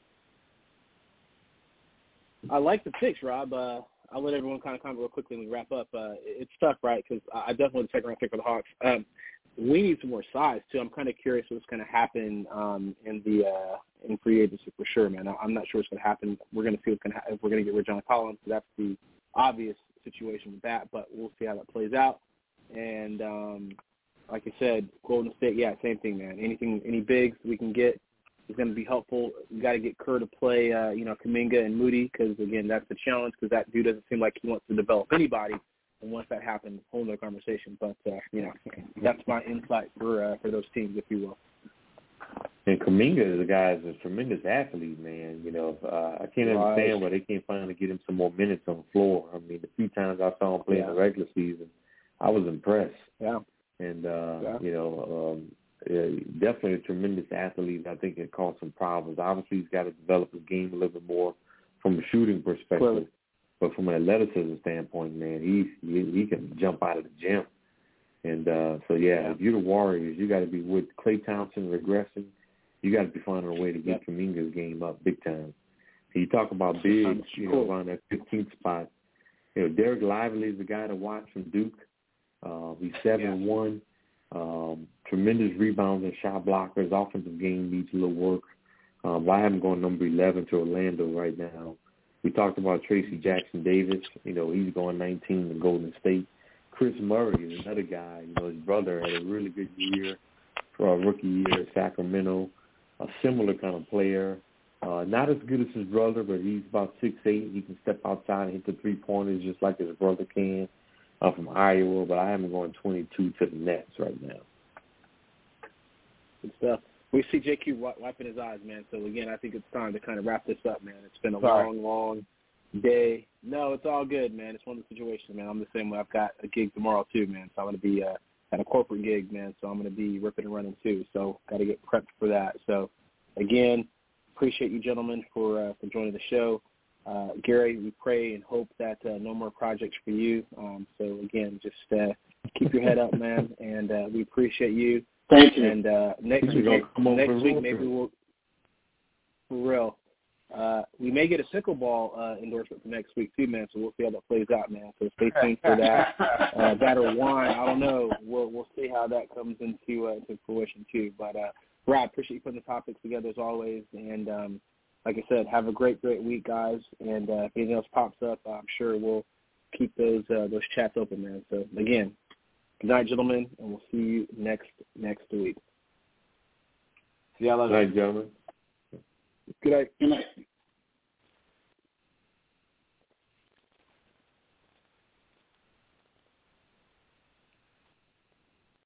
I like the picks, Rob. Uh, I'll let everyone kind of comment real quickly when we wrap up. Uh, it's tough, right, because I definitely want to take around pick for the Hawks. Um, we need some more size, too. I'm kind of curious what's going to happen um, in the uh, in free agency for sure, man. I'm not sure what's going to happen. We're going to see what's going to happen. If we're going to get rid of John Collins, so that's the obvious situation with that, but we'll see how that plays out. And um, like I said, Golden State, yeah, same thing, man. Anything, any bigs we can get is going to be helpful. We got to get Kerr to play, uh, you know, Kuminga and Moody because, again, that's the challenge because that dude doesn't seem like he wants to develop anybody. And once that happens, whole other conversation. But, uh, you know, that's my insight for uh, for those teams, if you will. And Kuminga is a guy is a tremendous athlete, man. You know, uh, I can't Right. understand why they can't finally get him some more minutes on the floor. I mean, the few times I saw him play Yeah. in the regular season, I was impressed. Yeah. And, uh, Yeah. you know, um, yeah, definitely a tremendous athlete. I think it caused some problems. Obviously, he's got to develop his game a little bit more from a shooting perspective. Clearly. But from an athleticism standpoint, man, he, he he can jump out of the gym. And uh, so, yeah, Yeah. if you're the Warriors, you got to be with Klay Thompson regressing. You got to be finding a way to get Yep. Kuminga's game up big time. And you talk about bigs, you know, Cool. around that fifteenth spot. You know, Derek Lively is the guy to watch from Duke. Uh, he's seven and one. Um, tremendous rebounds and shot blockers. Offensive game needs a little work. Um, I have him going number eleven to Orlando right now. We talked about Tracy Jackson Davis. You know, he's going nineteen to Golden State. Chris Murray is another guy. You know, his brother had a really good year for a rookie year at Sacramento. A similar kind of player. Uh, not as good as his brother, but he's about six eight. He can step outside and hit the three-pointers just like his brother can. Uh, from Iowa, but I have him going twenty-two to the Nets right now. Good stuff. We see J Q wiping his eyes, man. So, again, I think it's time to kind of wrap this up, man. It's been a Sorry. long, long day. No, it's all good, man. It's one of the situations, man. I'm the same way. I've got a gig tomorrow, too, man. So I'm going to be uh, at a corporate gig, man. So I'm going to be ripping and running, too. So got to get prepped for that. So, again, appreciate you gentlemen for uh, for joining the show. Uh, Gary, we pray and hope that uh, no more projects for you. Um, so, again, just uh, keep your head up, man, and uh, we appreciate you. Thank you. And uh, next week, Gonna come over next and week roll maybe through. we'll, for real, uh, we may get a pickleball uh, endorsement for next week, too, man, so we'll see how that plays out, man. So stay tuned for that. Uh, that or wine, I don't know. We'll we'll see how that comes into, uh, into fruition, too. But, uh, Brad, appreciate you putting the topics together as always, and um, like I said, have a great, great week, guys. And uh, if anything else pops up, I'm sure we'll keep those uh, those chats open, man. So, again, good night, gentlemen, and we'll see you next next week. See y'all later. Good night, gentlemen. Good night. Good night.